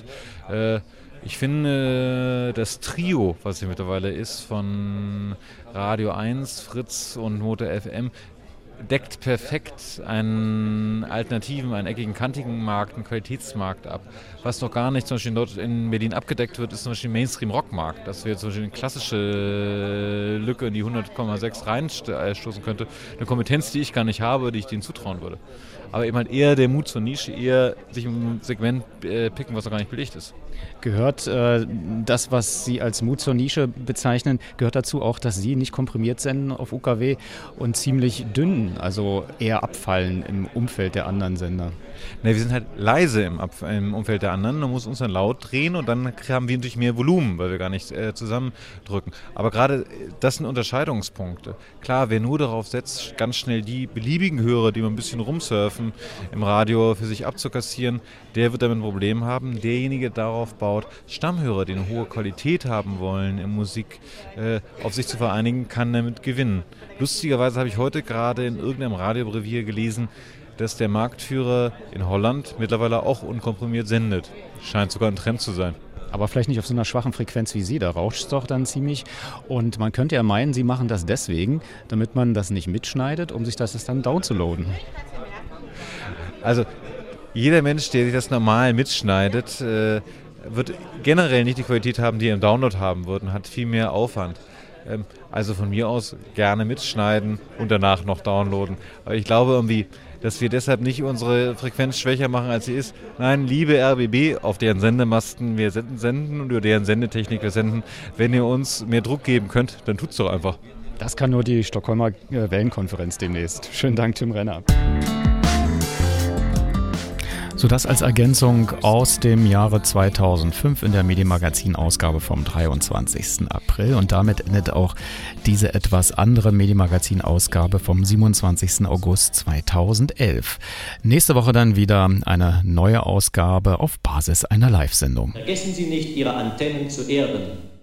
Ich finde, das Trio, was hier mittlerweile ist, von Radio 1, Fritz und Motor FM, deckt perfekt einen alternativen, einen eckigen, kantigen Markt, einen Qualitätsmarkt ab. Was noch gar nicht zum Beispiel dort in Berlin abgedeckt wird, ist zum Beispiel Mainstream-Rockmarkt. Dass wir zum Beispiel eine klassische Lücke in die 100,6 reinstoßen könnte. Eine Kompetenz, die ich gar nicht habe, die ich denen zutrauen würde. Aber eben halt eher der Mut zur Nische, eher sich im Segment picken, was noch gar nicht belegt ist. Gehört das, was Sie als Mut zur Nische bezeichnen, gehört dazu auch, dass Sie nicht komprimiert senden auf UKW und ziemlich dünn hin? Also eher abfallen im Umfeld der anderen Sender? Ne, wir sind halt leise im Umfeld der anderen. Man muss uns dann laut drehen und dann haben wir natürlich mehr Volumen, weil wir gar nicht zusammendrücken. Aber gerade das sind Unterscheidungspunkte. Klar, wer nur darauf setzt, ganz schnell die beliebigen Hörer, die mal ein bisschen rumsurfen, im Radio für sich abzukassieren, der wird damit ein Problem haben. Derjenige, der darauf baut, Stammhörer, die eine hohe Qualität haben wollen, in Musik auf sich zu vereinigen, kann damit gewinnen. Lustigerweise habe ich heute gerade in irgendeinem Radiobrevier gelesen, dass der Marktführer in Holland mittlerweile auch unkomprimiert sendet. Scheint sogar ein Trend zu sein. Aber vielleicht nicht auf so einer schwachen Frequenz wie Sie, da rauscht es doch dann ziemlich. Und man könnte ja meinen, Sie machen das deswegen, damit man das nicht mitschneidet, um sich das dann downzuladen. Also jeder Mensch, der sich das normal mitschneidet, wird generell nicht die Qualität haben, die er im Download haben wird und hat viel mehr Aufwand. Also von mir aus gerne mitschneiden und danach noch downloaden. Aber ich glaube irgendwie, dass wir deshalb nicht unsere Frequenz schwächer machen, als sie ist. Nein, liebe RBB, auf deren Sendemasten wir senden und über deren Sendetechnik wir senden, wenn ihr uns mehr Druck geben könnt, dann tut's doch einfach. Das kann nur die Stockholmer Wellenkonferenz demnächst. Schönen Dank, Tim Renner. So das als Ergänzung aus dem Jahre 2005 in der Medienmagazin-Ausgabe vom 23. April. Und damit endet auch diese etwas andere Medienmagazin-Ausgabe vom 27. August 2011. Nächste Woche dann wieder eine neue Ausgabe auf Basis einer Live-Sendung. Vergessen Sie nicht, Ihre Antennen zu erden.